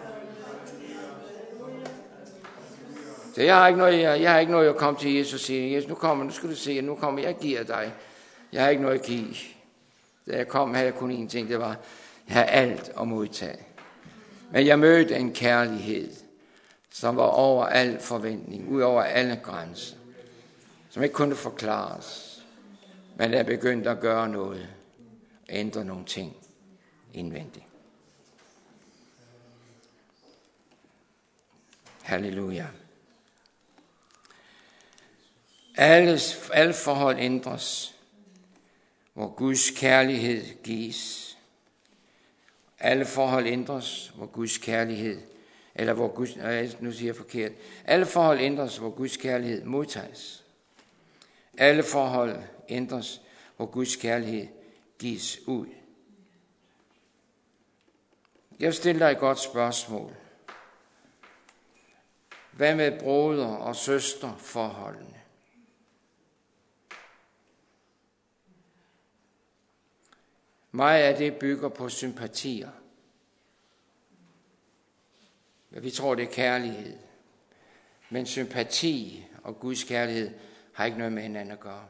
Så jeg har ikke noget, jeg, jeg har ikke noget at komme til Jesus og sige, Jesus, nu kommer, nu skal du se, nu kommer jeg giver dig. Jeg har ikke noget at give. Da jeg kom, havde jeg kun én ting, det var, jeg har alt at modtage. Men jeg mødte en kærlighed, som var over al forventning, ud over alle grænser, som ikke kunne forklares, men der begyndte at gøre noget, ændre nogle ting indvendigt. Halleluja. Alles, alle forhold ændres, hvor Guds kærlighed gives. Alle forhold ændres, hvor Guds kærlighed, eller hvor Guds, nu siger jeg forkert, alle forhold ændres, hvor Guds kærlighed modtages. Alle forhold ændres, hvor Guds kærlighed gives ud. Jeg stiller dig et godt spørgsmål. Hvad med broder og søster forholdene? Meget af det bygger på sympatier. Vi tror, det er kærlighed. Men sympati og Guds kærlighed har ikke noget med hinanden at gøre.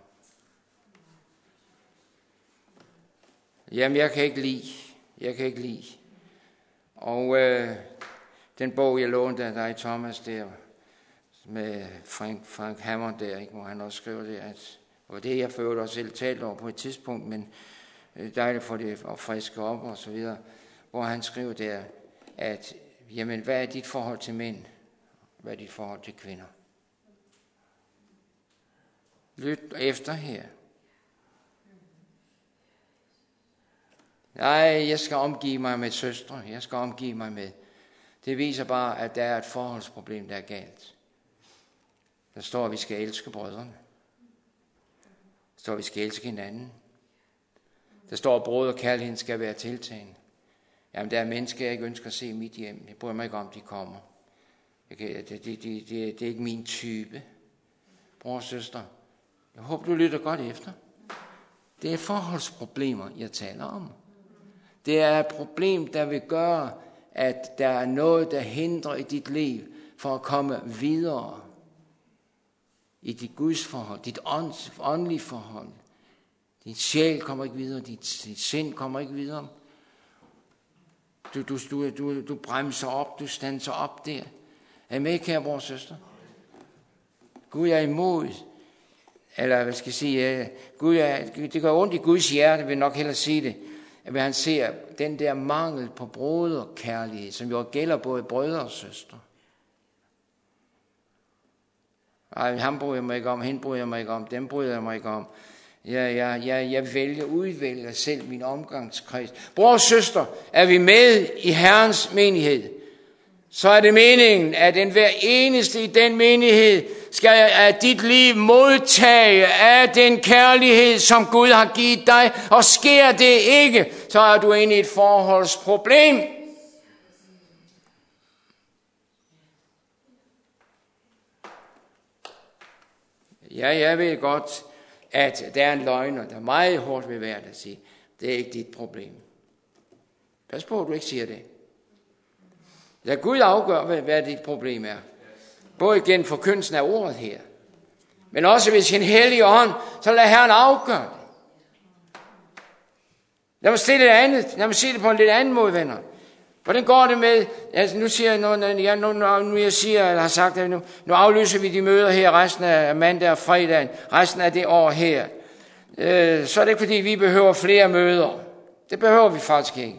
Jamen, jeg kan ikke lide. Jeg kan ikke lide. Og øh, den bog, jeg lånte af dig, Thomas, der, med Frank, Frank Hammer der, ikke, hvor han også skriver det, at, og det jeg følte også selv talt over på et tidspunkt, men dejligt for det at friske op og så videre, hvor han skriver der, at jamen, hvad er dit forhold til mænd? Hvad er dit forhold til kvinder? Lyt efter her. Nej, jeg skal omgive mig med søstre. Jeg skal omgive mig med. Det viser bare, at der er et forholdsproblem, der er galt. Der står, at vi skal elske brødrene. Der står, at vi skal elske hinanden. Der står, at brød og kærligheden skal være tiltagende. Jamen, der er mennesker, jeg ikke ønsker at se i mit hjem. Jeg bryder mig ikke om, de kommer. Jeg kan, det, det, det, det, det er ikke min type. Bror og søster, jeg håber, du lytter godt efter. Det er forholdsproblemer, jeg taler om. Det er et problem, der vil gøre, at der er noget, der hindrer i dit liv for at komme videre i dit Guds forhold, dit ånds, åndelige forhold. Din sjæl kommer ikke videre, dit, dit sind kommer ikke videre. Du, du, du, du, du bremser op, du standser op der. Er I med, kære bror og søster? Gud er imod, eller hvad skal jeg sige, Gud er, det gør ondt i Guds hjerte, vil jeg nok hellere sige det, at han ser den der mangel på broderkærlighed, som jo gælder både brødre og søstre. Ej, ham bryder jeg mig ikke om, hende bryder jeg mig ikke om, dem bryder jeg mig ikke om. Jeg, jeg, jeg, jeg vælger, udvælger selv min omgangskreds. Bror og søster, er vi med i Herrens menighed, så er det meningen, at den hver eneste i den menighed skal af dit liv modtage af den kærlighed, som Gud har givet dig. Og sker det ikke, så er du inde i et forholdsproblem. Ja, jeg ved godt, at der er en løgner, der er meget hårdt ved hvert at sige, det er ikke dit problem. Pas på, at du ikke siger det. Lad Gud afgøre, hvad dit problem er. Både igen forkyndelsen af ordet her, men også ved sin hellige ånd, så lad Herren afgøre det. Lad mig stille det andet. Lad mig sige det på en lidt anden måde, venner. Hvordan går det med, altså nu siger jeg, nu, jeg, nu, nu jeg siger, eller har sagt, at nu, nu aflyser vi de møder her resten af mandag og fredag, resten af det år her. Øh, så er det ikke fordi, vi behøver flere møder. Det behøver vi faktisk ikke.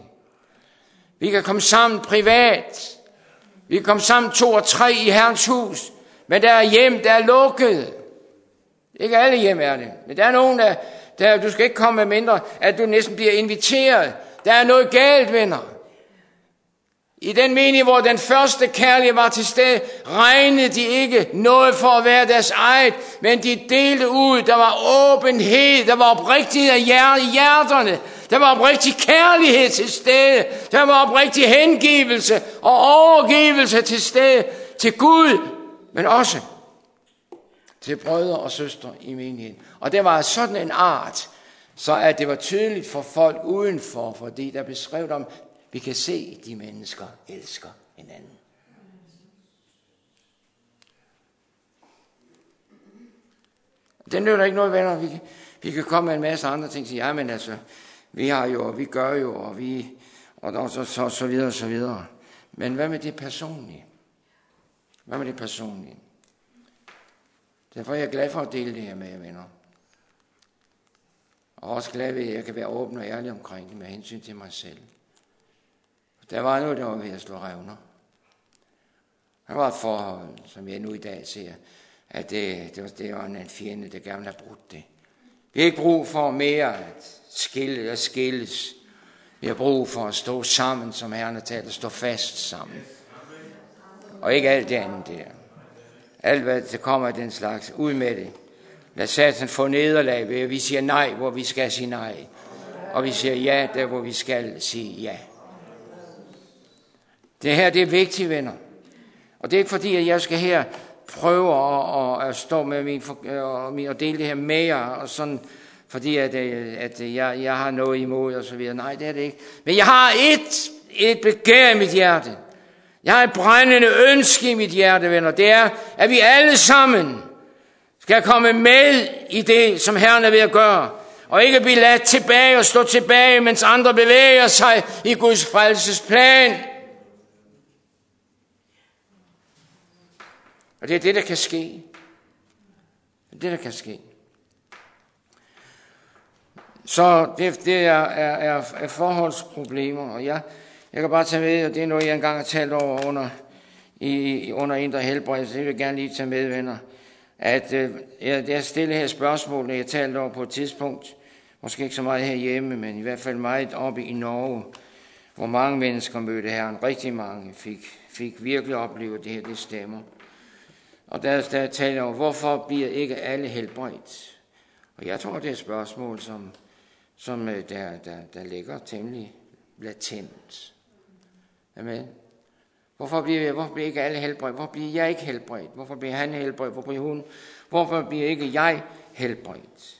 Vi kan komme sammen privat. Vi kan komme sammen to og tre i Herrens hus. Men der er hjem, der er lukket. Ikke alle hjem er det. Men der er nogen, der, der du skal ikke komme med mindre, at du næsten bliver inviteret. Der er noget galt, venner. I den mening, hvor den første kærlighed var til stede, regnede de ikke noget for at være deres eget, men de delte ud. Der var åbenhed, der var oprigtighed i hjerterne, der var oprigtig kærlighed til stede, der var oprigtig hengivelse og overgivelse til stede til Gud, men også til brødre og søstre i menigheden. Og det var sådan en art, så at det var tydeligt for folk udenfor, fordi der blev skrevet om, vi kan se, at de mennesker elsker hinanden. Det nytter ikke noget, venner. Vi, vi kan komme med en masse andre ting og sige, ja, men altså, vi har jo, og vi gør jo, og vi, og, og så, så, så videre, så videre. Men hvad med det personlige? Hvad med det personlige? Derfor er jeg glad for at dele det her med jer, venner. Og også glad ved, at jeg kan være åben og ærlig omkring det med hensyn til mig selv. Der var noget, der var ved at slå revner. Der var et forhold, som jeg nu i dag ser, at det, det, var, det var en fjende, der gerne ville have brudt det. Vi har ikke brug for mere at skille og skilles. Vi har brug for at stå sammen, som Herren har talt, at stå fast sammen. Og ikke alt det andet der. Alt hvad der kommer af den slags, ud med det. Lad Satan få nederlag ved, at vi siger nej, hvor vi skal sige nej. Og vi siger ja, der hvor vi skal sige ja. Det her, det er vigtigt, venner. Og det er ikke fordi, at jeg skal her prøve at, at, at stå med min, og dele det her med jer, og sådan, fordi at, at jeg, jeg har noget imod, og så videre. Nej, det er det ikke. Men jeg har et, et begær i mit hjerte. Jeg har et brændende ønske i mit hjerte, venner. Det er, at vi alle sammen skal komme med i det, som Herren er ved at gøre. Og ikke blive ladt tilbage og stå tilbage, mens andre bevæger sig i Guds frelsesplan. Og det er det, der kan ske. Det er det, der kan ske. Så det, det er, er, er forholdsproblemer, og jeg, jeg kan bare tage med, og det er noget, jeg engang har talt over under, i, under indre helbredelse. Det vil jeg gerne lige tage med, venner. At øh, jeg, jeg stille her spørgsmål, jeg talte over på et tidspunkt, måske ikke så meget herhjemme, men i hvert fald meget oppe i Norge, hvor mange mennesker mødte Herren. Rigtig mange fik, fik virkelig oplevet det her, det stemmer. Og der, der taler jeg over, hvorfor bliver ikke alle helbredt? Og jeg tror, det er et spørgsmål, som, som der, der, der ligger temmelig latent. Amen. Hvorfor bliver, hvorfor bliver ikke alle helbredt? Hvorfor bliver jeg ikke helbredt? Hvorfor bliver han helbredt? Hvorfor bliver hun? Hvorfor bliver ikke jeg helbredt?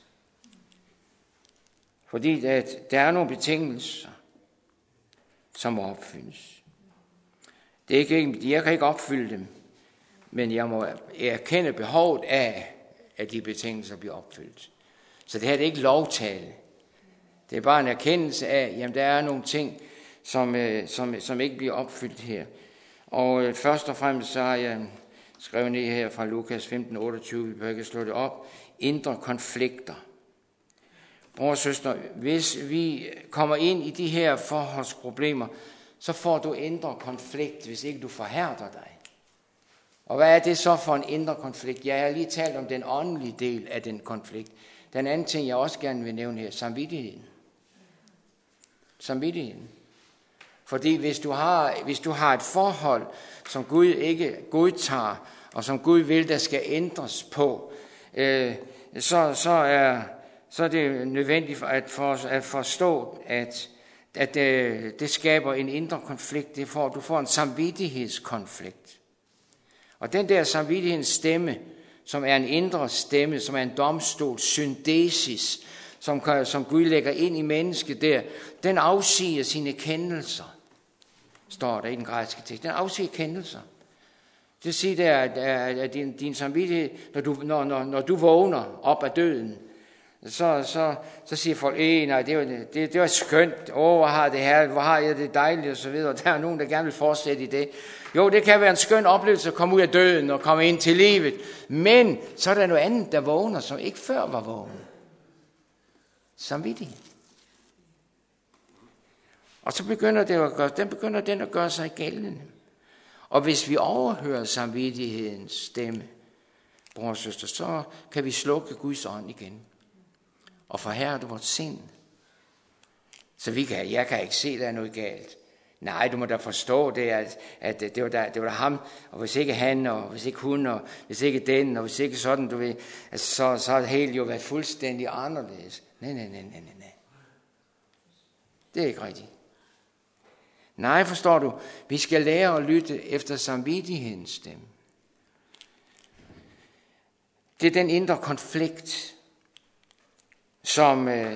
Fordi der, der er nogle betingelser, som må opfyldes. Det er ikke, jeg kan ikke opfylde dem. Men jeg må erkende behovet af, at de betingelser bliver opfyldt. Så det her det er ikke lovtale. Det er bare en erkendelse af, at der er nogle ting, som, som, som ikke bliver opfyldt her. Og først og fremmest så har jeg skrevet ned her fra Lukas femten otteogtyve, vi bør ikke slå det op, indre konflikter. Bror og søster, hvis vi kommer ind i de her forholdsproblemer, så får du indre konflikt, hvis ikke du forhærder dig. Og hvad er det så for en indre konflikt? Jeg har lige talt om den åndelige del af den konflikt. Den anden ting, jeg også gerne vil nævne her, samvittigheden. Samvittigheden. Fordi hvis du har, hvis du har et forhold, som Gud ikke godtager, og som Gud vil, der skal ændres på, øh, så, så, er, så er det nødvendigt at, for, at forstå, at, at det, det skaber en indre konflikt. Det får, du får en samvittighedskonflikt. Og den der samvittighedens stemme, som er en indre stemme, som er en domstol, syndesis, som, som Gud lægger ind i mennesket der, den afsiger sine kendelser, står der i den græske tekst. Den afsiger kendelser. Det siger der, at, at din, din samvittighed, når du, når, når, når du vågner op af døden, så, så, så siger folk, eh, nej, det var, det, det var skønt, åh, hvor har det her, hvor har jeg det dejligt, og så videre. Der er nogen, der gerne vil fortsætte i det. Jo, det kan være en skøn oplevelse at komme ud af døden og komme ind til livet, men så er der noget andet, der vågner, som ikke før var vågen. Samvittighed. Og så begynder, det at gøre, den begynder den at gøre sig gældende. Og hvis vi overhører samvittighedens stemme, bror og søster, så kan vi slukke Guds ånd igen. Og forhærde vores sind. Så vi kan, jeg kan ikke se, at der er noget galt. Nej, du må da forstå det, at, at det, var da, det var da ham, og hvis ikke han, og hvis ikke hun, og hvis ikke den, og hvis ikke sådan, du ved, altså, så, så har det hele jo været fuldstændig anderledes. Nej, nej, nej, nej, nej. Det er ikke rigtigt. Nej, forstår du, vi skal lære at lytte efter samvittighedens stemme. Det er den indre konflikt, som, øh,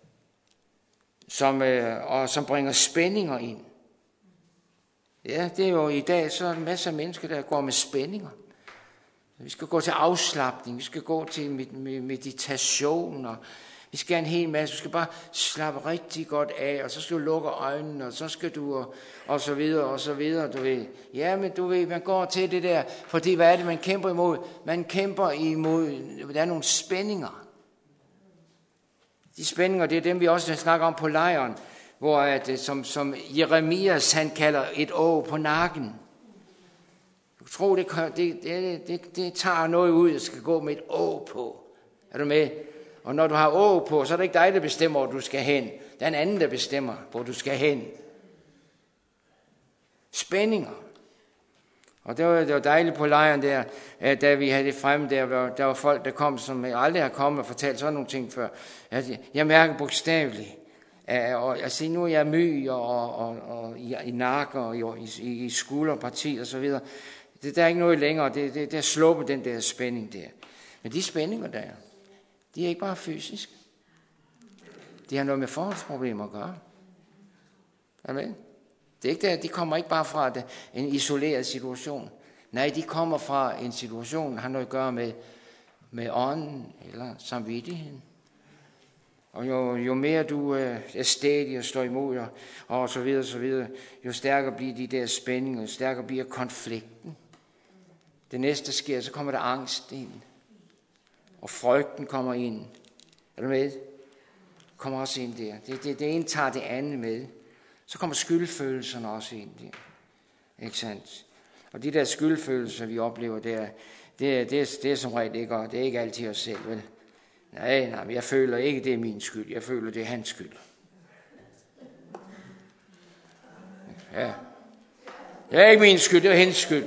som, øh, og som bringer spændinger ind. Ja, det er jo i dag, så er der masser af mennesker, der går med spændinger. Vi skal gå til afslapning, vi skal gå til meditation, og vi skal en hel masse. Du skal bare slappe rigtig godt af, og så skal du lukke øjnene, og så skal du, og, og så videre, og så videre, du ved. Ja, men du ved, man går til det der, fordi hvad er det, man kæmper imod? Man kæmper imod, der er nogle spændinger. De spændinger, det er dem, vi også snakker om på lejren, hvor at, som, som Jeremias, han kalder et åg på nakken. Du tror, det, det, det, det, det tager noget ud, at skal gå med et åg på. Er du med? Og når du har åg på, så er det ikke dig, der bestemmer, hvor du skal hen. Der er en anden, der bestemmer, hvor du skal hen. Spændinger. Og det var, det var dejligt på lejren der, da vi havde det fremme der, der var folk, der kom, som aldrig har kommet og fortalt sådan nogle ting før. Jeg, jeg mærker bogstaveligt. Og jeg siger, nu er jeg myg og, og, og, og i, i nakke og i, i, i skulderparti og så videre. Det, der er ikke noget længere. Det, det, der slupper den der spænding der. Men de spændinger der, de er ikke bare fysiske. De har noget med forholdsproblemer at gøre. Amen. Det er ikke der, de kommer ikke bare fra en isoleret situation. Nej, de kommer fra en situation, der har noget at gøre med, med ånden eller samvittigheden. Og jo, jo mere du øh, er stædig og står imod, og, og så videre, så videre, jo stærkere bliver de der spændinger, jo stærkere bliver konflikten. Det næste sker, så kommer der angst ind. Og frygten kommer ind. Er du med? Kommer også ind der. Det, det, det ene tager det andet med. Så kommer skyldfølelserne også ind der. Ikke sandt? Og de der skyldfølelser, vi oplever der, det, det, det er som regel ikke, det er ikke altid os selv, vel? Nej, nej, jeg føler ikke, det er min skyld. Jeg føler, det er hans skyld. Ja. Det er ikke min skyld, det er hendes skyld.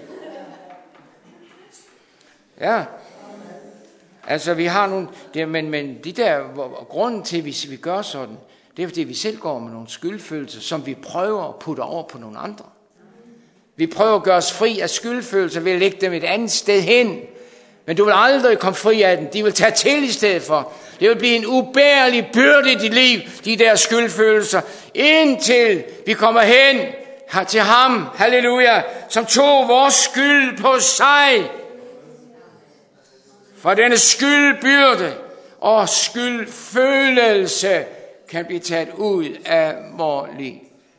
Ja. Altså, vi har nogle... Det, men, men de der... Hvor, grunden til, at vi, vi gør sådan, det er, fordi vi selv går med nogle skyldfølelser, som vi prøver at putte over på nogle andre. Vi prøver at gøre os fri af skyldfølelser ved at lægge dem et andet sted hen. Men du vil aldrig komme fri af dem. De vil tage til i stedet for. Det vil blive en ubærlig byrde i dit liv, de der skyldfølelser, indtil vi kommer hen til ham, halleluja, som tog vores skyld på sig. For denne skyldbyrde og skyldfølelse kan blive taget ud af vores liv.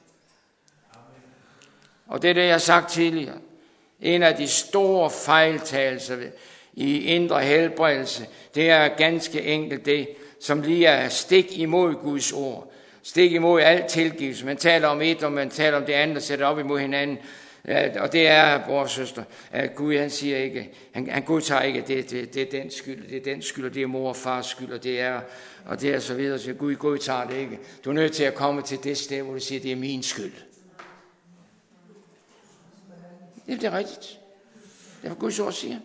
Og det er det, jeg har sagt tidligere. En af de store fejltagelser i indre helbredelse, det er ganske enkelt det, som lige er stik imod Guds ord. Stik imod alt tilgivelse. Man taler om et, og man taler om det andet, og sætter op imod hinanden. Ja, og det er, bror og søster, at Gud han siger ikke, han, han godtager ikke, at det, det, det er den skyld, det er den skyld, og det er mor og fars skyld, og det er, og det er så videre. Så Gud godtager det ikke. Du er nødt til at komme til det sted, hvor du siger, det er min skyld. Det er rigtigt. Det er, hvad Guds ord siger.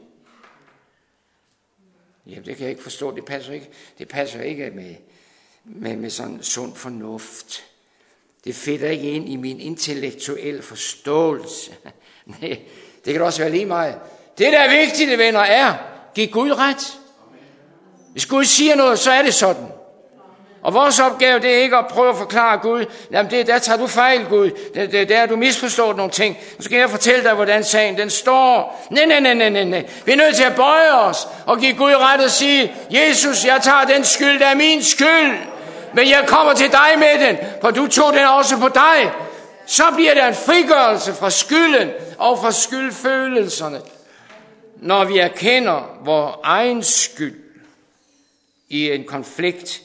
Jamen, det kan jeg ikke forstå. Det passer ikke, det passer ikke med, med, med sådan sund fornuft. Det fedter ikke ind i min intellektuelle forståelse. Nej, det kan også være lige meget. Det, der er vigtigt, venner, er, giv Gud ret. Hvis Gud siger noget, så er det sådan. Og vores opgave, det er ikke at prøve at forklare Gud. Jamen, det, der tager du fejl, Gud. Det, det, der har du misforstået nogle ting. Nu skal jeg fortælle dig, hvordan sagen den står. Nej, nej, nej, nej, nej. Vi er nødt til at bøje os og give Gud ret og sige, Jesus, jeg tager den skyld, der er min skyld. Men jeg kommer til dig med den, for du tog den også på dig. Så bliver der en frigørelse fra skylden og fra skyldfølelserne. Når vi erkender vores egen skyld i en konflikt,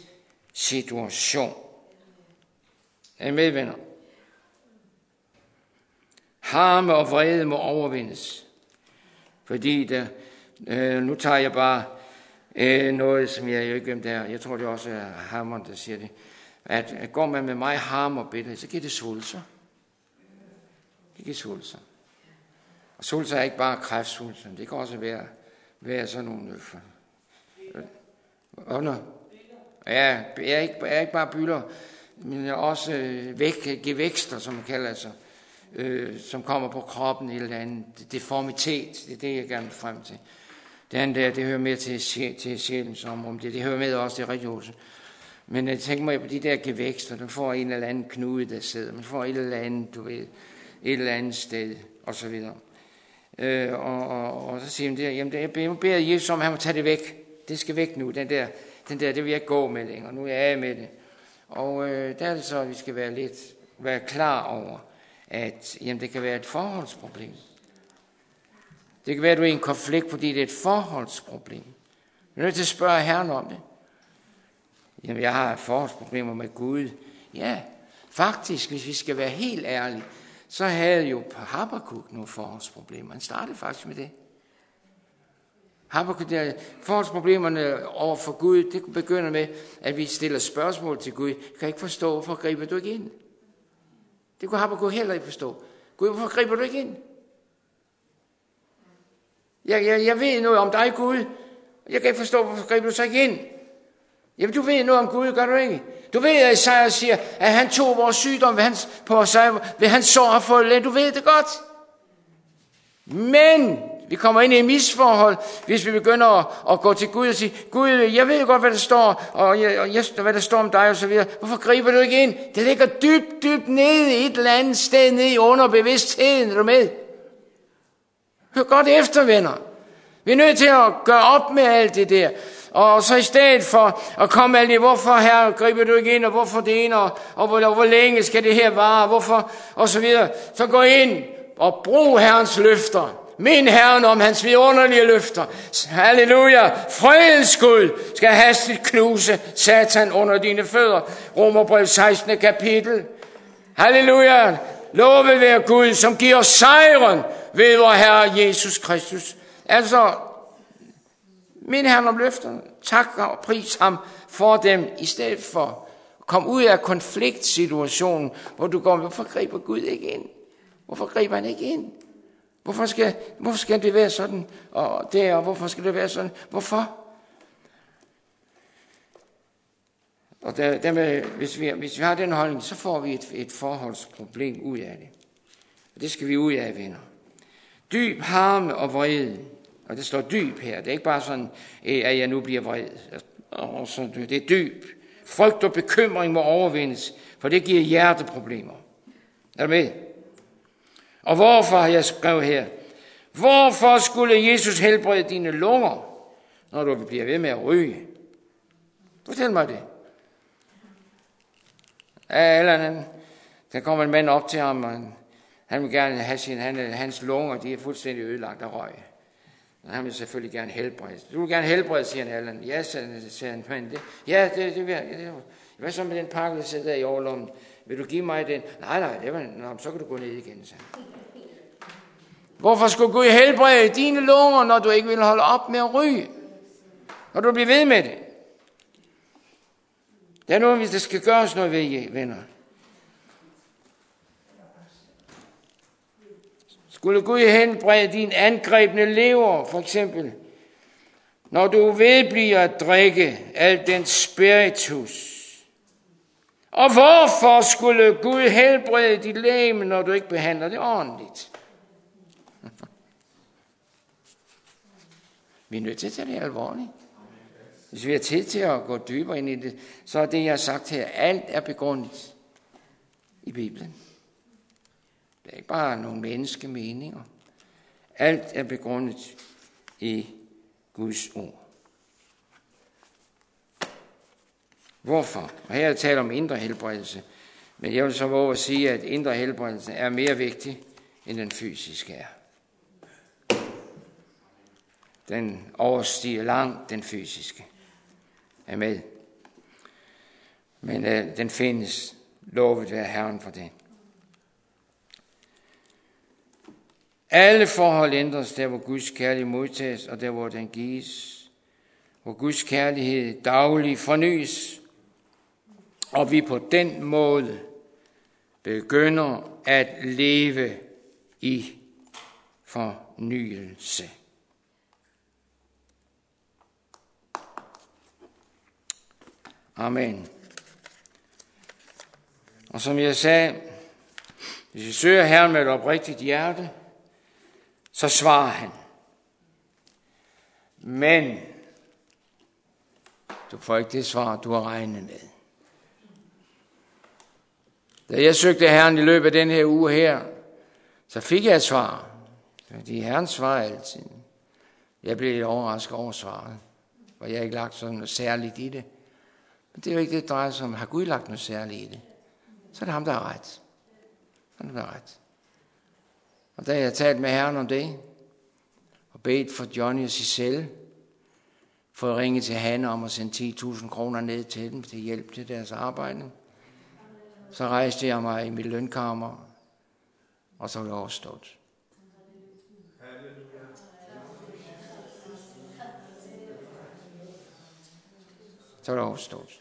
situation. Er I med, venner? Harme og vrede må overvindes. Fordi der, øh, nu tager jeg bare øh, noget, som jeg jo ikke glemt der. Jeg tror, det også er Hammond, der siger det. At, at går man med mig harme og bitterhed, så giver det svulser. Det giver svulser. Og svulser er ikke bare kræftsvulser. Det kan også være, være sådan nogle... Øh, under. Ja, jeg er ikke, jeg er ikke bare bylder, men også øh, væk, gevækster, som man kalder sig. Øh, som kommer på kroppen eller andet. Deformitet, det er det, jeg gerne vil frem til. Det andet der, det hører med til, til sjælens område. Det, det hører med også, det er rigtig også. Men jeg tænker mig på de der gevækster, der får en eller anden knude, der sidder. Man får et eller andet, du ved, et eller andet sted, og så videre. Øh, og, og, og så siger han der, jamen det, jeg beder Jesus om, at han må tage det væk. Det skal væk nu, den der, den der, det vil jeg ikke gå med længere. Nu er jeg af med det. Og øh, der er det så, at vi skal være lidt, være klar over, at jamen, det kan være et forholdsproblem. Det kan være, at du er i en konflikt, fordi det er et forholdsproblem. Du er nødt til at spørge Herren om det. Jamen, jeg har forholdsproblemer med Gud. Ja, faktisk, hvis vi skal være helt ærlige, så havde jo Habakuk nogle forholdsproblemer. Han startede faktisk med det. Habakuk, der, forholdsproblemerne over for Gud, det begynder med, at vi stiller spørgsmål til Gud. Jeg kan ikke forstå, hvorfor griber du ikke ind? Det kunne Habakuk heller ikke forstå. Gud, hvorfor griber du ikke ind? Jeg, jeg, jeg ved noget om dig, Gud. Jeg kan ikke forstå, hvorfor griber du så ikke ind? Jamen, du ved noget om Gud, gør du ikke? Du ved, at Isaiah siger, at han tog vores sygdom ved hans, på Isaiah, ved hans sår og fået læge. Du ved det godt. Men vi kommer ind i et misforhold, hvis vi begynder at, at gå til Gud og sige, Gud, jeg ved godt, hvad der står, og, jeg, og jeg, hvad der står om dig og så videre. Hvorfor griber du ikke ind? Det ligger dybt, dybt nede i et eller andet sted, nede i underbevidstheden. Er du med? Hør godt efter, venner. Vi er nødt til at gøre op med alt det der. Og så i stedet for at komme alt det, hvorfor her griber du ikke ind, og hvorfor det ene, og, og hvor, hvor længe skal det her vare, hvorfor, og så videre. Så gå ind og brug Herrens løfter. Min Herren om hans vidunderlige løfter. Halleluja. Fredens Gud skal hastigt knuse Satan under dine fødder. Romerbrev sekstende kapitel. Halleluja. Lovet være Gud, som giver sejren ved vor Herre Jesus Kristus. Altså, min Herren om løfterne, tak og pris ham for dem, i stedet for at komme ud af konfliktsituationen, hvor du går, hvorfor griber Gud ikke ind? Hvorfor griber han ikke ind? Hvorfor skal, hvorfor skal det være sådan, og der, og hvorfor skal det være sådan? Hvorfor? Og der, der med, hvis, vi, hvis vi har den holdning, så får vi et, et forholdsproblem ud af det. Og det skal vi ud af, venner. Dyb harme og vrede. Og det står dyb her. Det er ikke bare sådan, at jeg nu bliver vred. Det er dyb. Frygt og bekymring må overvindes, for det giver hjerteproblemer. Er du med? Og hvorfor har jeg skrevet her? Hvorfor skulle Jesus helbrede dine lunger, når du bliver ved med at ryge? Fortæl mig det. Ja, eller han, der kommer en mand op til ham, og han, han vil gerne have sin, han, hans lunger, de er fuldstændig ødelagt af røg. Og han vil selvfølgelig gerne helbrede. Du vil gerne helbrede, siger han, Allan. Ja, siger han, men det, ja, det, det vil jeg. Det, hvad så med den pakke, der sidder der i overlommen? Vil du give mig den? Nej, nej, det var, nå, så kan du gå ned igen, så. Hvorfor skulle Gud helbrede dine lunger, når du ikke vil holde op med at ryge? Når du bliver ved med det. Det er noget, hvis der skal gøres noget ved jer, venner. Skulle Gud helbrede din angrebne lever, for eksempel, når du vedbliver at drikke al den spiritus? Og hvorfor skulle Gud helbrede dit legeme, når du ikke behandler det ordentligt? Vi er nødt til at tage det alvorligt. Hvis vi har tid til at gå dybere ind i det, så er det, jeg har sagt her, alt er begrundet i Bibelen. Det er ikke bare nogle menneskelige meninger. Alt er begrundet i Guds ord. Hvorfor? Og her er jeg talt om indre helbredelse. Men jeg vil så våge at sige, at indre helbredelse er mere vigtig, end den fysiske er. Den overstiger langt den fysiske. Er med. Men øh, den findes. Lovet være Herren for det. Alle forhold ændres der, hvor Guds kærlighed modtages, og der, hvor den gives. Hvor Guds kærlighed dagligt fornyes, og vi på den måde begynder at leve i fornyelse. Amen. Og som jeg sagde, hvis vi søger Herren med et oprigtigt hjerte, så svarer han. Men du får ikke det svar, du har regnet med. Da jeg søgte Herren i løbet af den her uge her, så fik jeg et svar. Fordi Herren svarer altid. Jeg blev lidt overrasket over svaret, og jeg har ikke lagt sådan noget særligt i det. Men det er jo ikke det, det drejer sig om. Har Gud lagt noget særligt i det? Så er det ham, der har ret. Så er det, der har ret. Og da jeg talt med Herren om det, og bedt for Johnny og Giselle, for at ringe til Hanne om at sende ti tusind kroner ned til dem til hjælp til deres arbejde, så rejste jeg mig i mit lønkammer, og så var det overstået. Så var det overstået.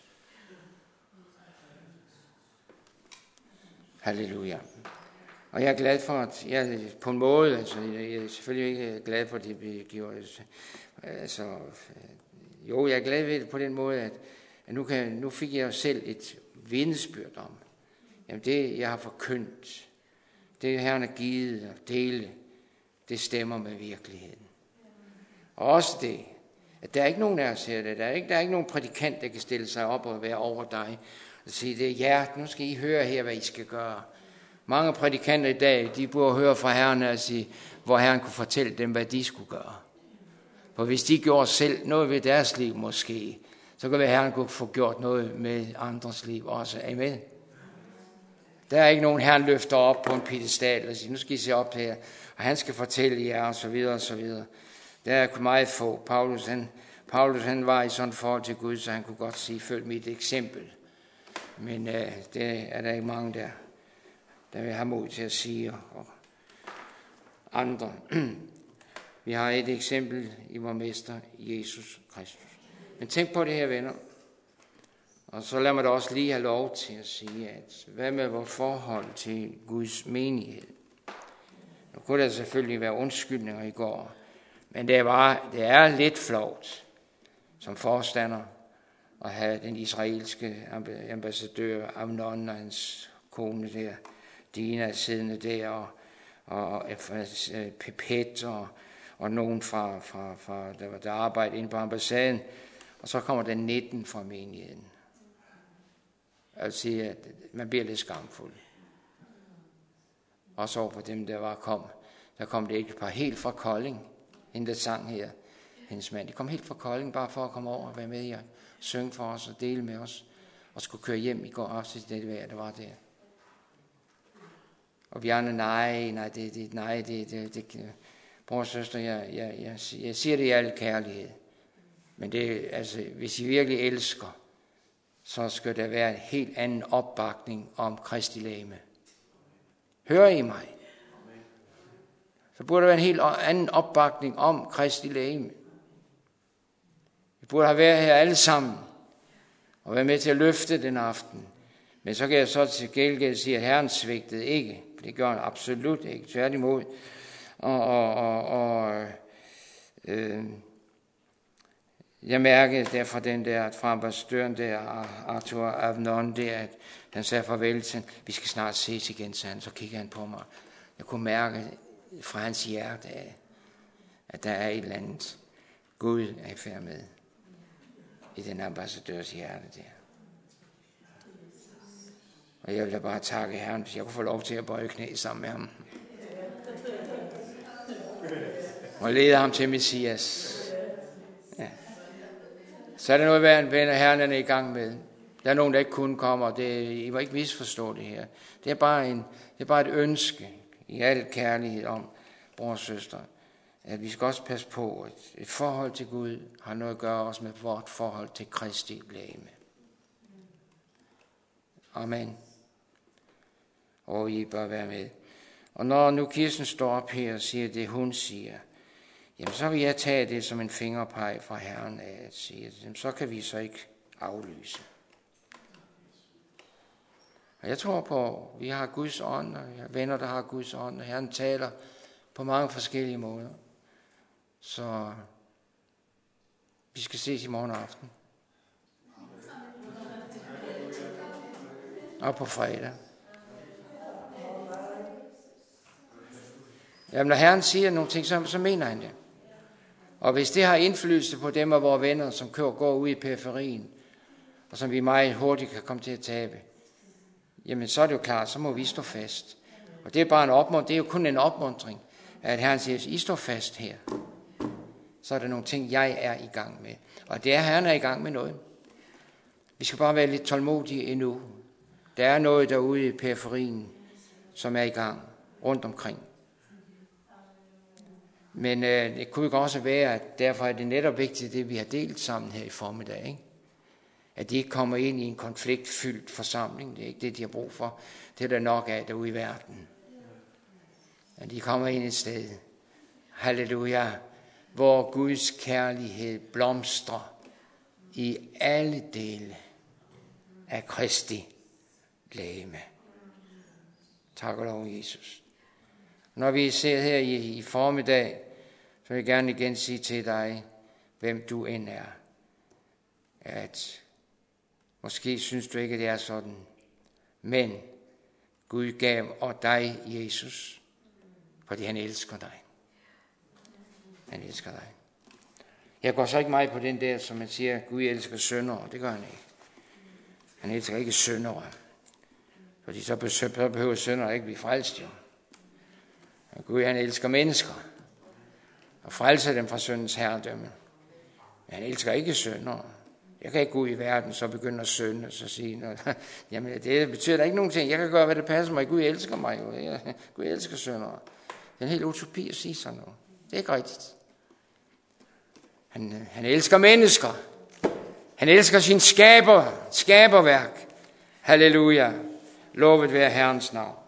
Halleluja. Og jeg er glad for, at jeg på en måde, altså jeg er selvfølgelig ikke glad for, at det blev gjort. Altså, jo, jeg er glad ved det på den måde, at, at nu, kan, nu fik jeg jo selv et vidnesbyrd om, jamen det, jeg har forkyndt, det Herren har givet og dele, det stemmer med virkeligheden. Og også det, at der er ikke nogen af os her, der er ikke, der er ikke nogen prædikant, der kan stille sig op og være over dig og sige, det er hjertet, nu skal I høre her, hvad I skal gøre. Mange prædikanter i dag, de burde høre fra Herren og sige, hvor Herren kunne fortælle dem, hvad de skulle gøre. For hvis de gjorde selv noget ved deres liv måske, så kan det Herren kunne få gjort noget med andres liv også. Amen. Der er ikke nogen Herren løfter op på en piedestal og siger, nu skal I se op her, og han skal fortælle jer, og så videre, og så videre. Der er meget få. Paulus, han, Paulus, han var i sådan forhold til Gud, så han kunne godt sige, følg mit eksempel. Men øh, det er der ikke mange, der, der vil have mod til at sige, og andre. Vi har et eksempel i vor mester, Jesus Kristus. Men tænk på det her, venner. Og så lad mig da også lige have lov til at sige, at hvad med vores forhold til Guds menighed? Nu kunne der selvfølgelig være undskyldninger i går, men det er, bare, det er lidt flovt som forstander at have den israelske ambassadør Amnon og hans kone der, Dina, siddende der, og, og, og Pepet og, og nogen fra, fra, fra der, der arbejder inde på ambassaden, og så kommer den nitten fra menigheden. Altså, at man bliver lidt skamfuld. Også over for dem, der var kom. Der kom det ikke et par helt fra Kolding, hende der sang her, hendes mand. De kom helt fra Kolding, bare for at komme over og være med og synge for os og dele med os. Og skulle køre hjem i går aften til det vejr, der var der. Og vi andre, nej, nej, det, det, nej, det, det, det, bror og søster, jeg, jeg, jeg, jeg siger det i al kærlighed. Men det, altså, hvis I virkelig elsker, så skal der være en helt anden opbakning om Kristi legeme. Hører I mig? Så burde der være en helt anden opbakning om Kristi legeme. Vi burde have været her alle sammen og være med til at løfte den aften. Men så kan jeg så til gengæld sige, at Herren svigtede ikke. Det gør han absolut ikke. Tværtimod. Og, og, og, og øh, jeg mærkede der fra den der, fra ambassadøren der, Arthur Avnon der, at han sagde farvel til, vi skal snart ses igen, så han, så kigger han på mig. Jeg kunne mærke fra hans hjerte af, at der er et eller andet Gud er i færd med i den ambassadørs hjerte der. Og jeg vil da bare takke Herren, hvis jeg kunne få lov til at bøje knæ sammen med ham. Og lede ham til Messias. Ja. Så er der noget, hvad ven af Herren er i gang med. Der er nogen, der ikke kunne komme, og det, I må ikke misforstå det her. Det er bare, en, det er bare et ønske i al kærlighed om, bror og søster, at vi skal også passe på, at et forhold til Gud har noget at gøre også med vort forhold til Kristi legeme. Amen. Og I bør være med. Og når nu Kirsten står op her og siger det, hun siger, jamen så vil jeg tage det som en fingerpeg fra Herren af at sige, jamen så kan vi så ikke aflyse. Og jeg tror på, at vi har Guds ånd, og jeg har venner, der har Guds ånd, og Herren taler på mange forskellige måder. Så vi skal ses i morgen aften. Og på fredag. Jamen, når Herren siger nogle ting, så, så mener han det. Og hvis det har indflydelse på dem af vores venner, som kører, går ud i periferien, og som vi meget hurtigt kan komme til at tabe, jamen så er det jo klart, så må vi stå fast. Og det er bare en opmuntring, det er jo kun en opmuntring, at Herren siger, I står fast her. Så er der nogle ting, jeg er i gang med. Og det er, Herren er i gang med noget. Vi skal bare være lidt tålmodige endnu. Der er noget derude i periferien, som er i gang rundt omkring. Men øh, det kunne jo også være, at derfor er det netop vigtigt, det vi har delt sammen her i formiddag, ikke? At de ikke kommer ind i en konfliktfyldt forsamling. Det er ikke det, de har brug for. Det er der nok af derude i verden. At de kommer ind et sted, halleluja, hvor Guds kærlighed blomstrer i alle dele af Kristi legeme. Tak og lov, Jesus. Når vi ser her i, i formiddag, så vil jeg gerne igen sige til dig, hvem du end er, at måske synes du ikke, at det er sådan, men Gud gav og dig, Jesus, fordi han elsker dig. Han elsker dig. Jeg går så ikke meget på den der, som man siger, Gud elsker syndere. Det gør han ikke. Han elsker ikke syndere. Fordi så behøver syndere ikke blive frelst, jo. Og Gud, han elsker mennesker. Og frelser dem fra syndens herredømme. Men han elsker ikke syndere. Jeg kan ikke gå ud i verden, så begynde at synde, og så sige noget. Jamen, det betyder da ikke nogen ting. Jeg kan gøre, hvad det passer mig. Gud elsker mig jo. Gud elsker syndere. Det er en helt utopi at sige sådan noget. Det er ikke rigtigt. Han, han elsker mennesker. Han elsker sin skaber, skaberværk. Halleluja. Lovet være Herrens navn.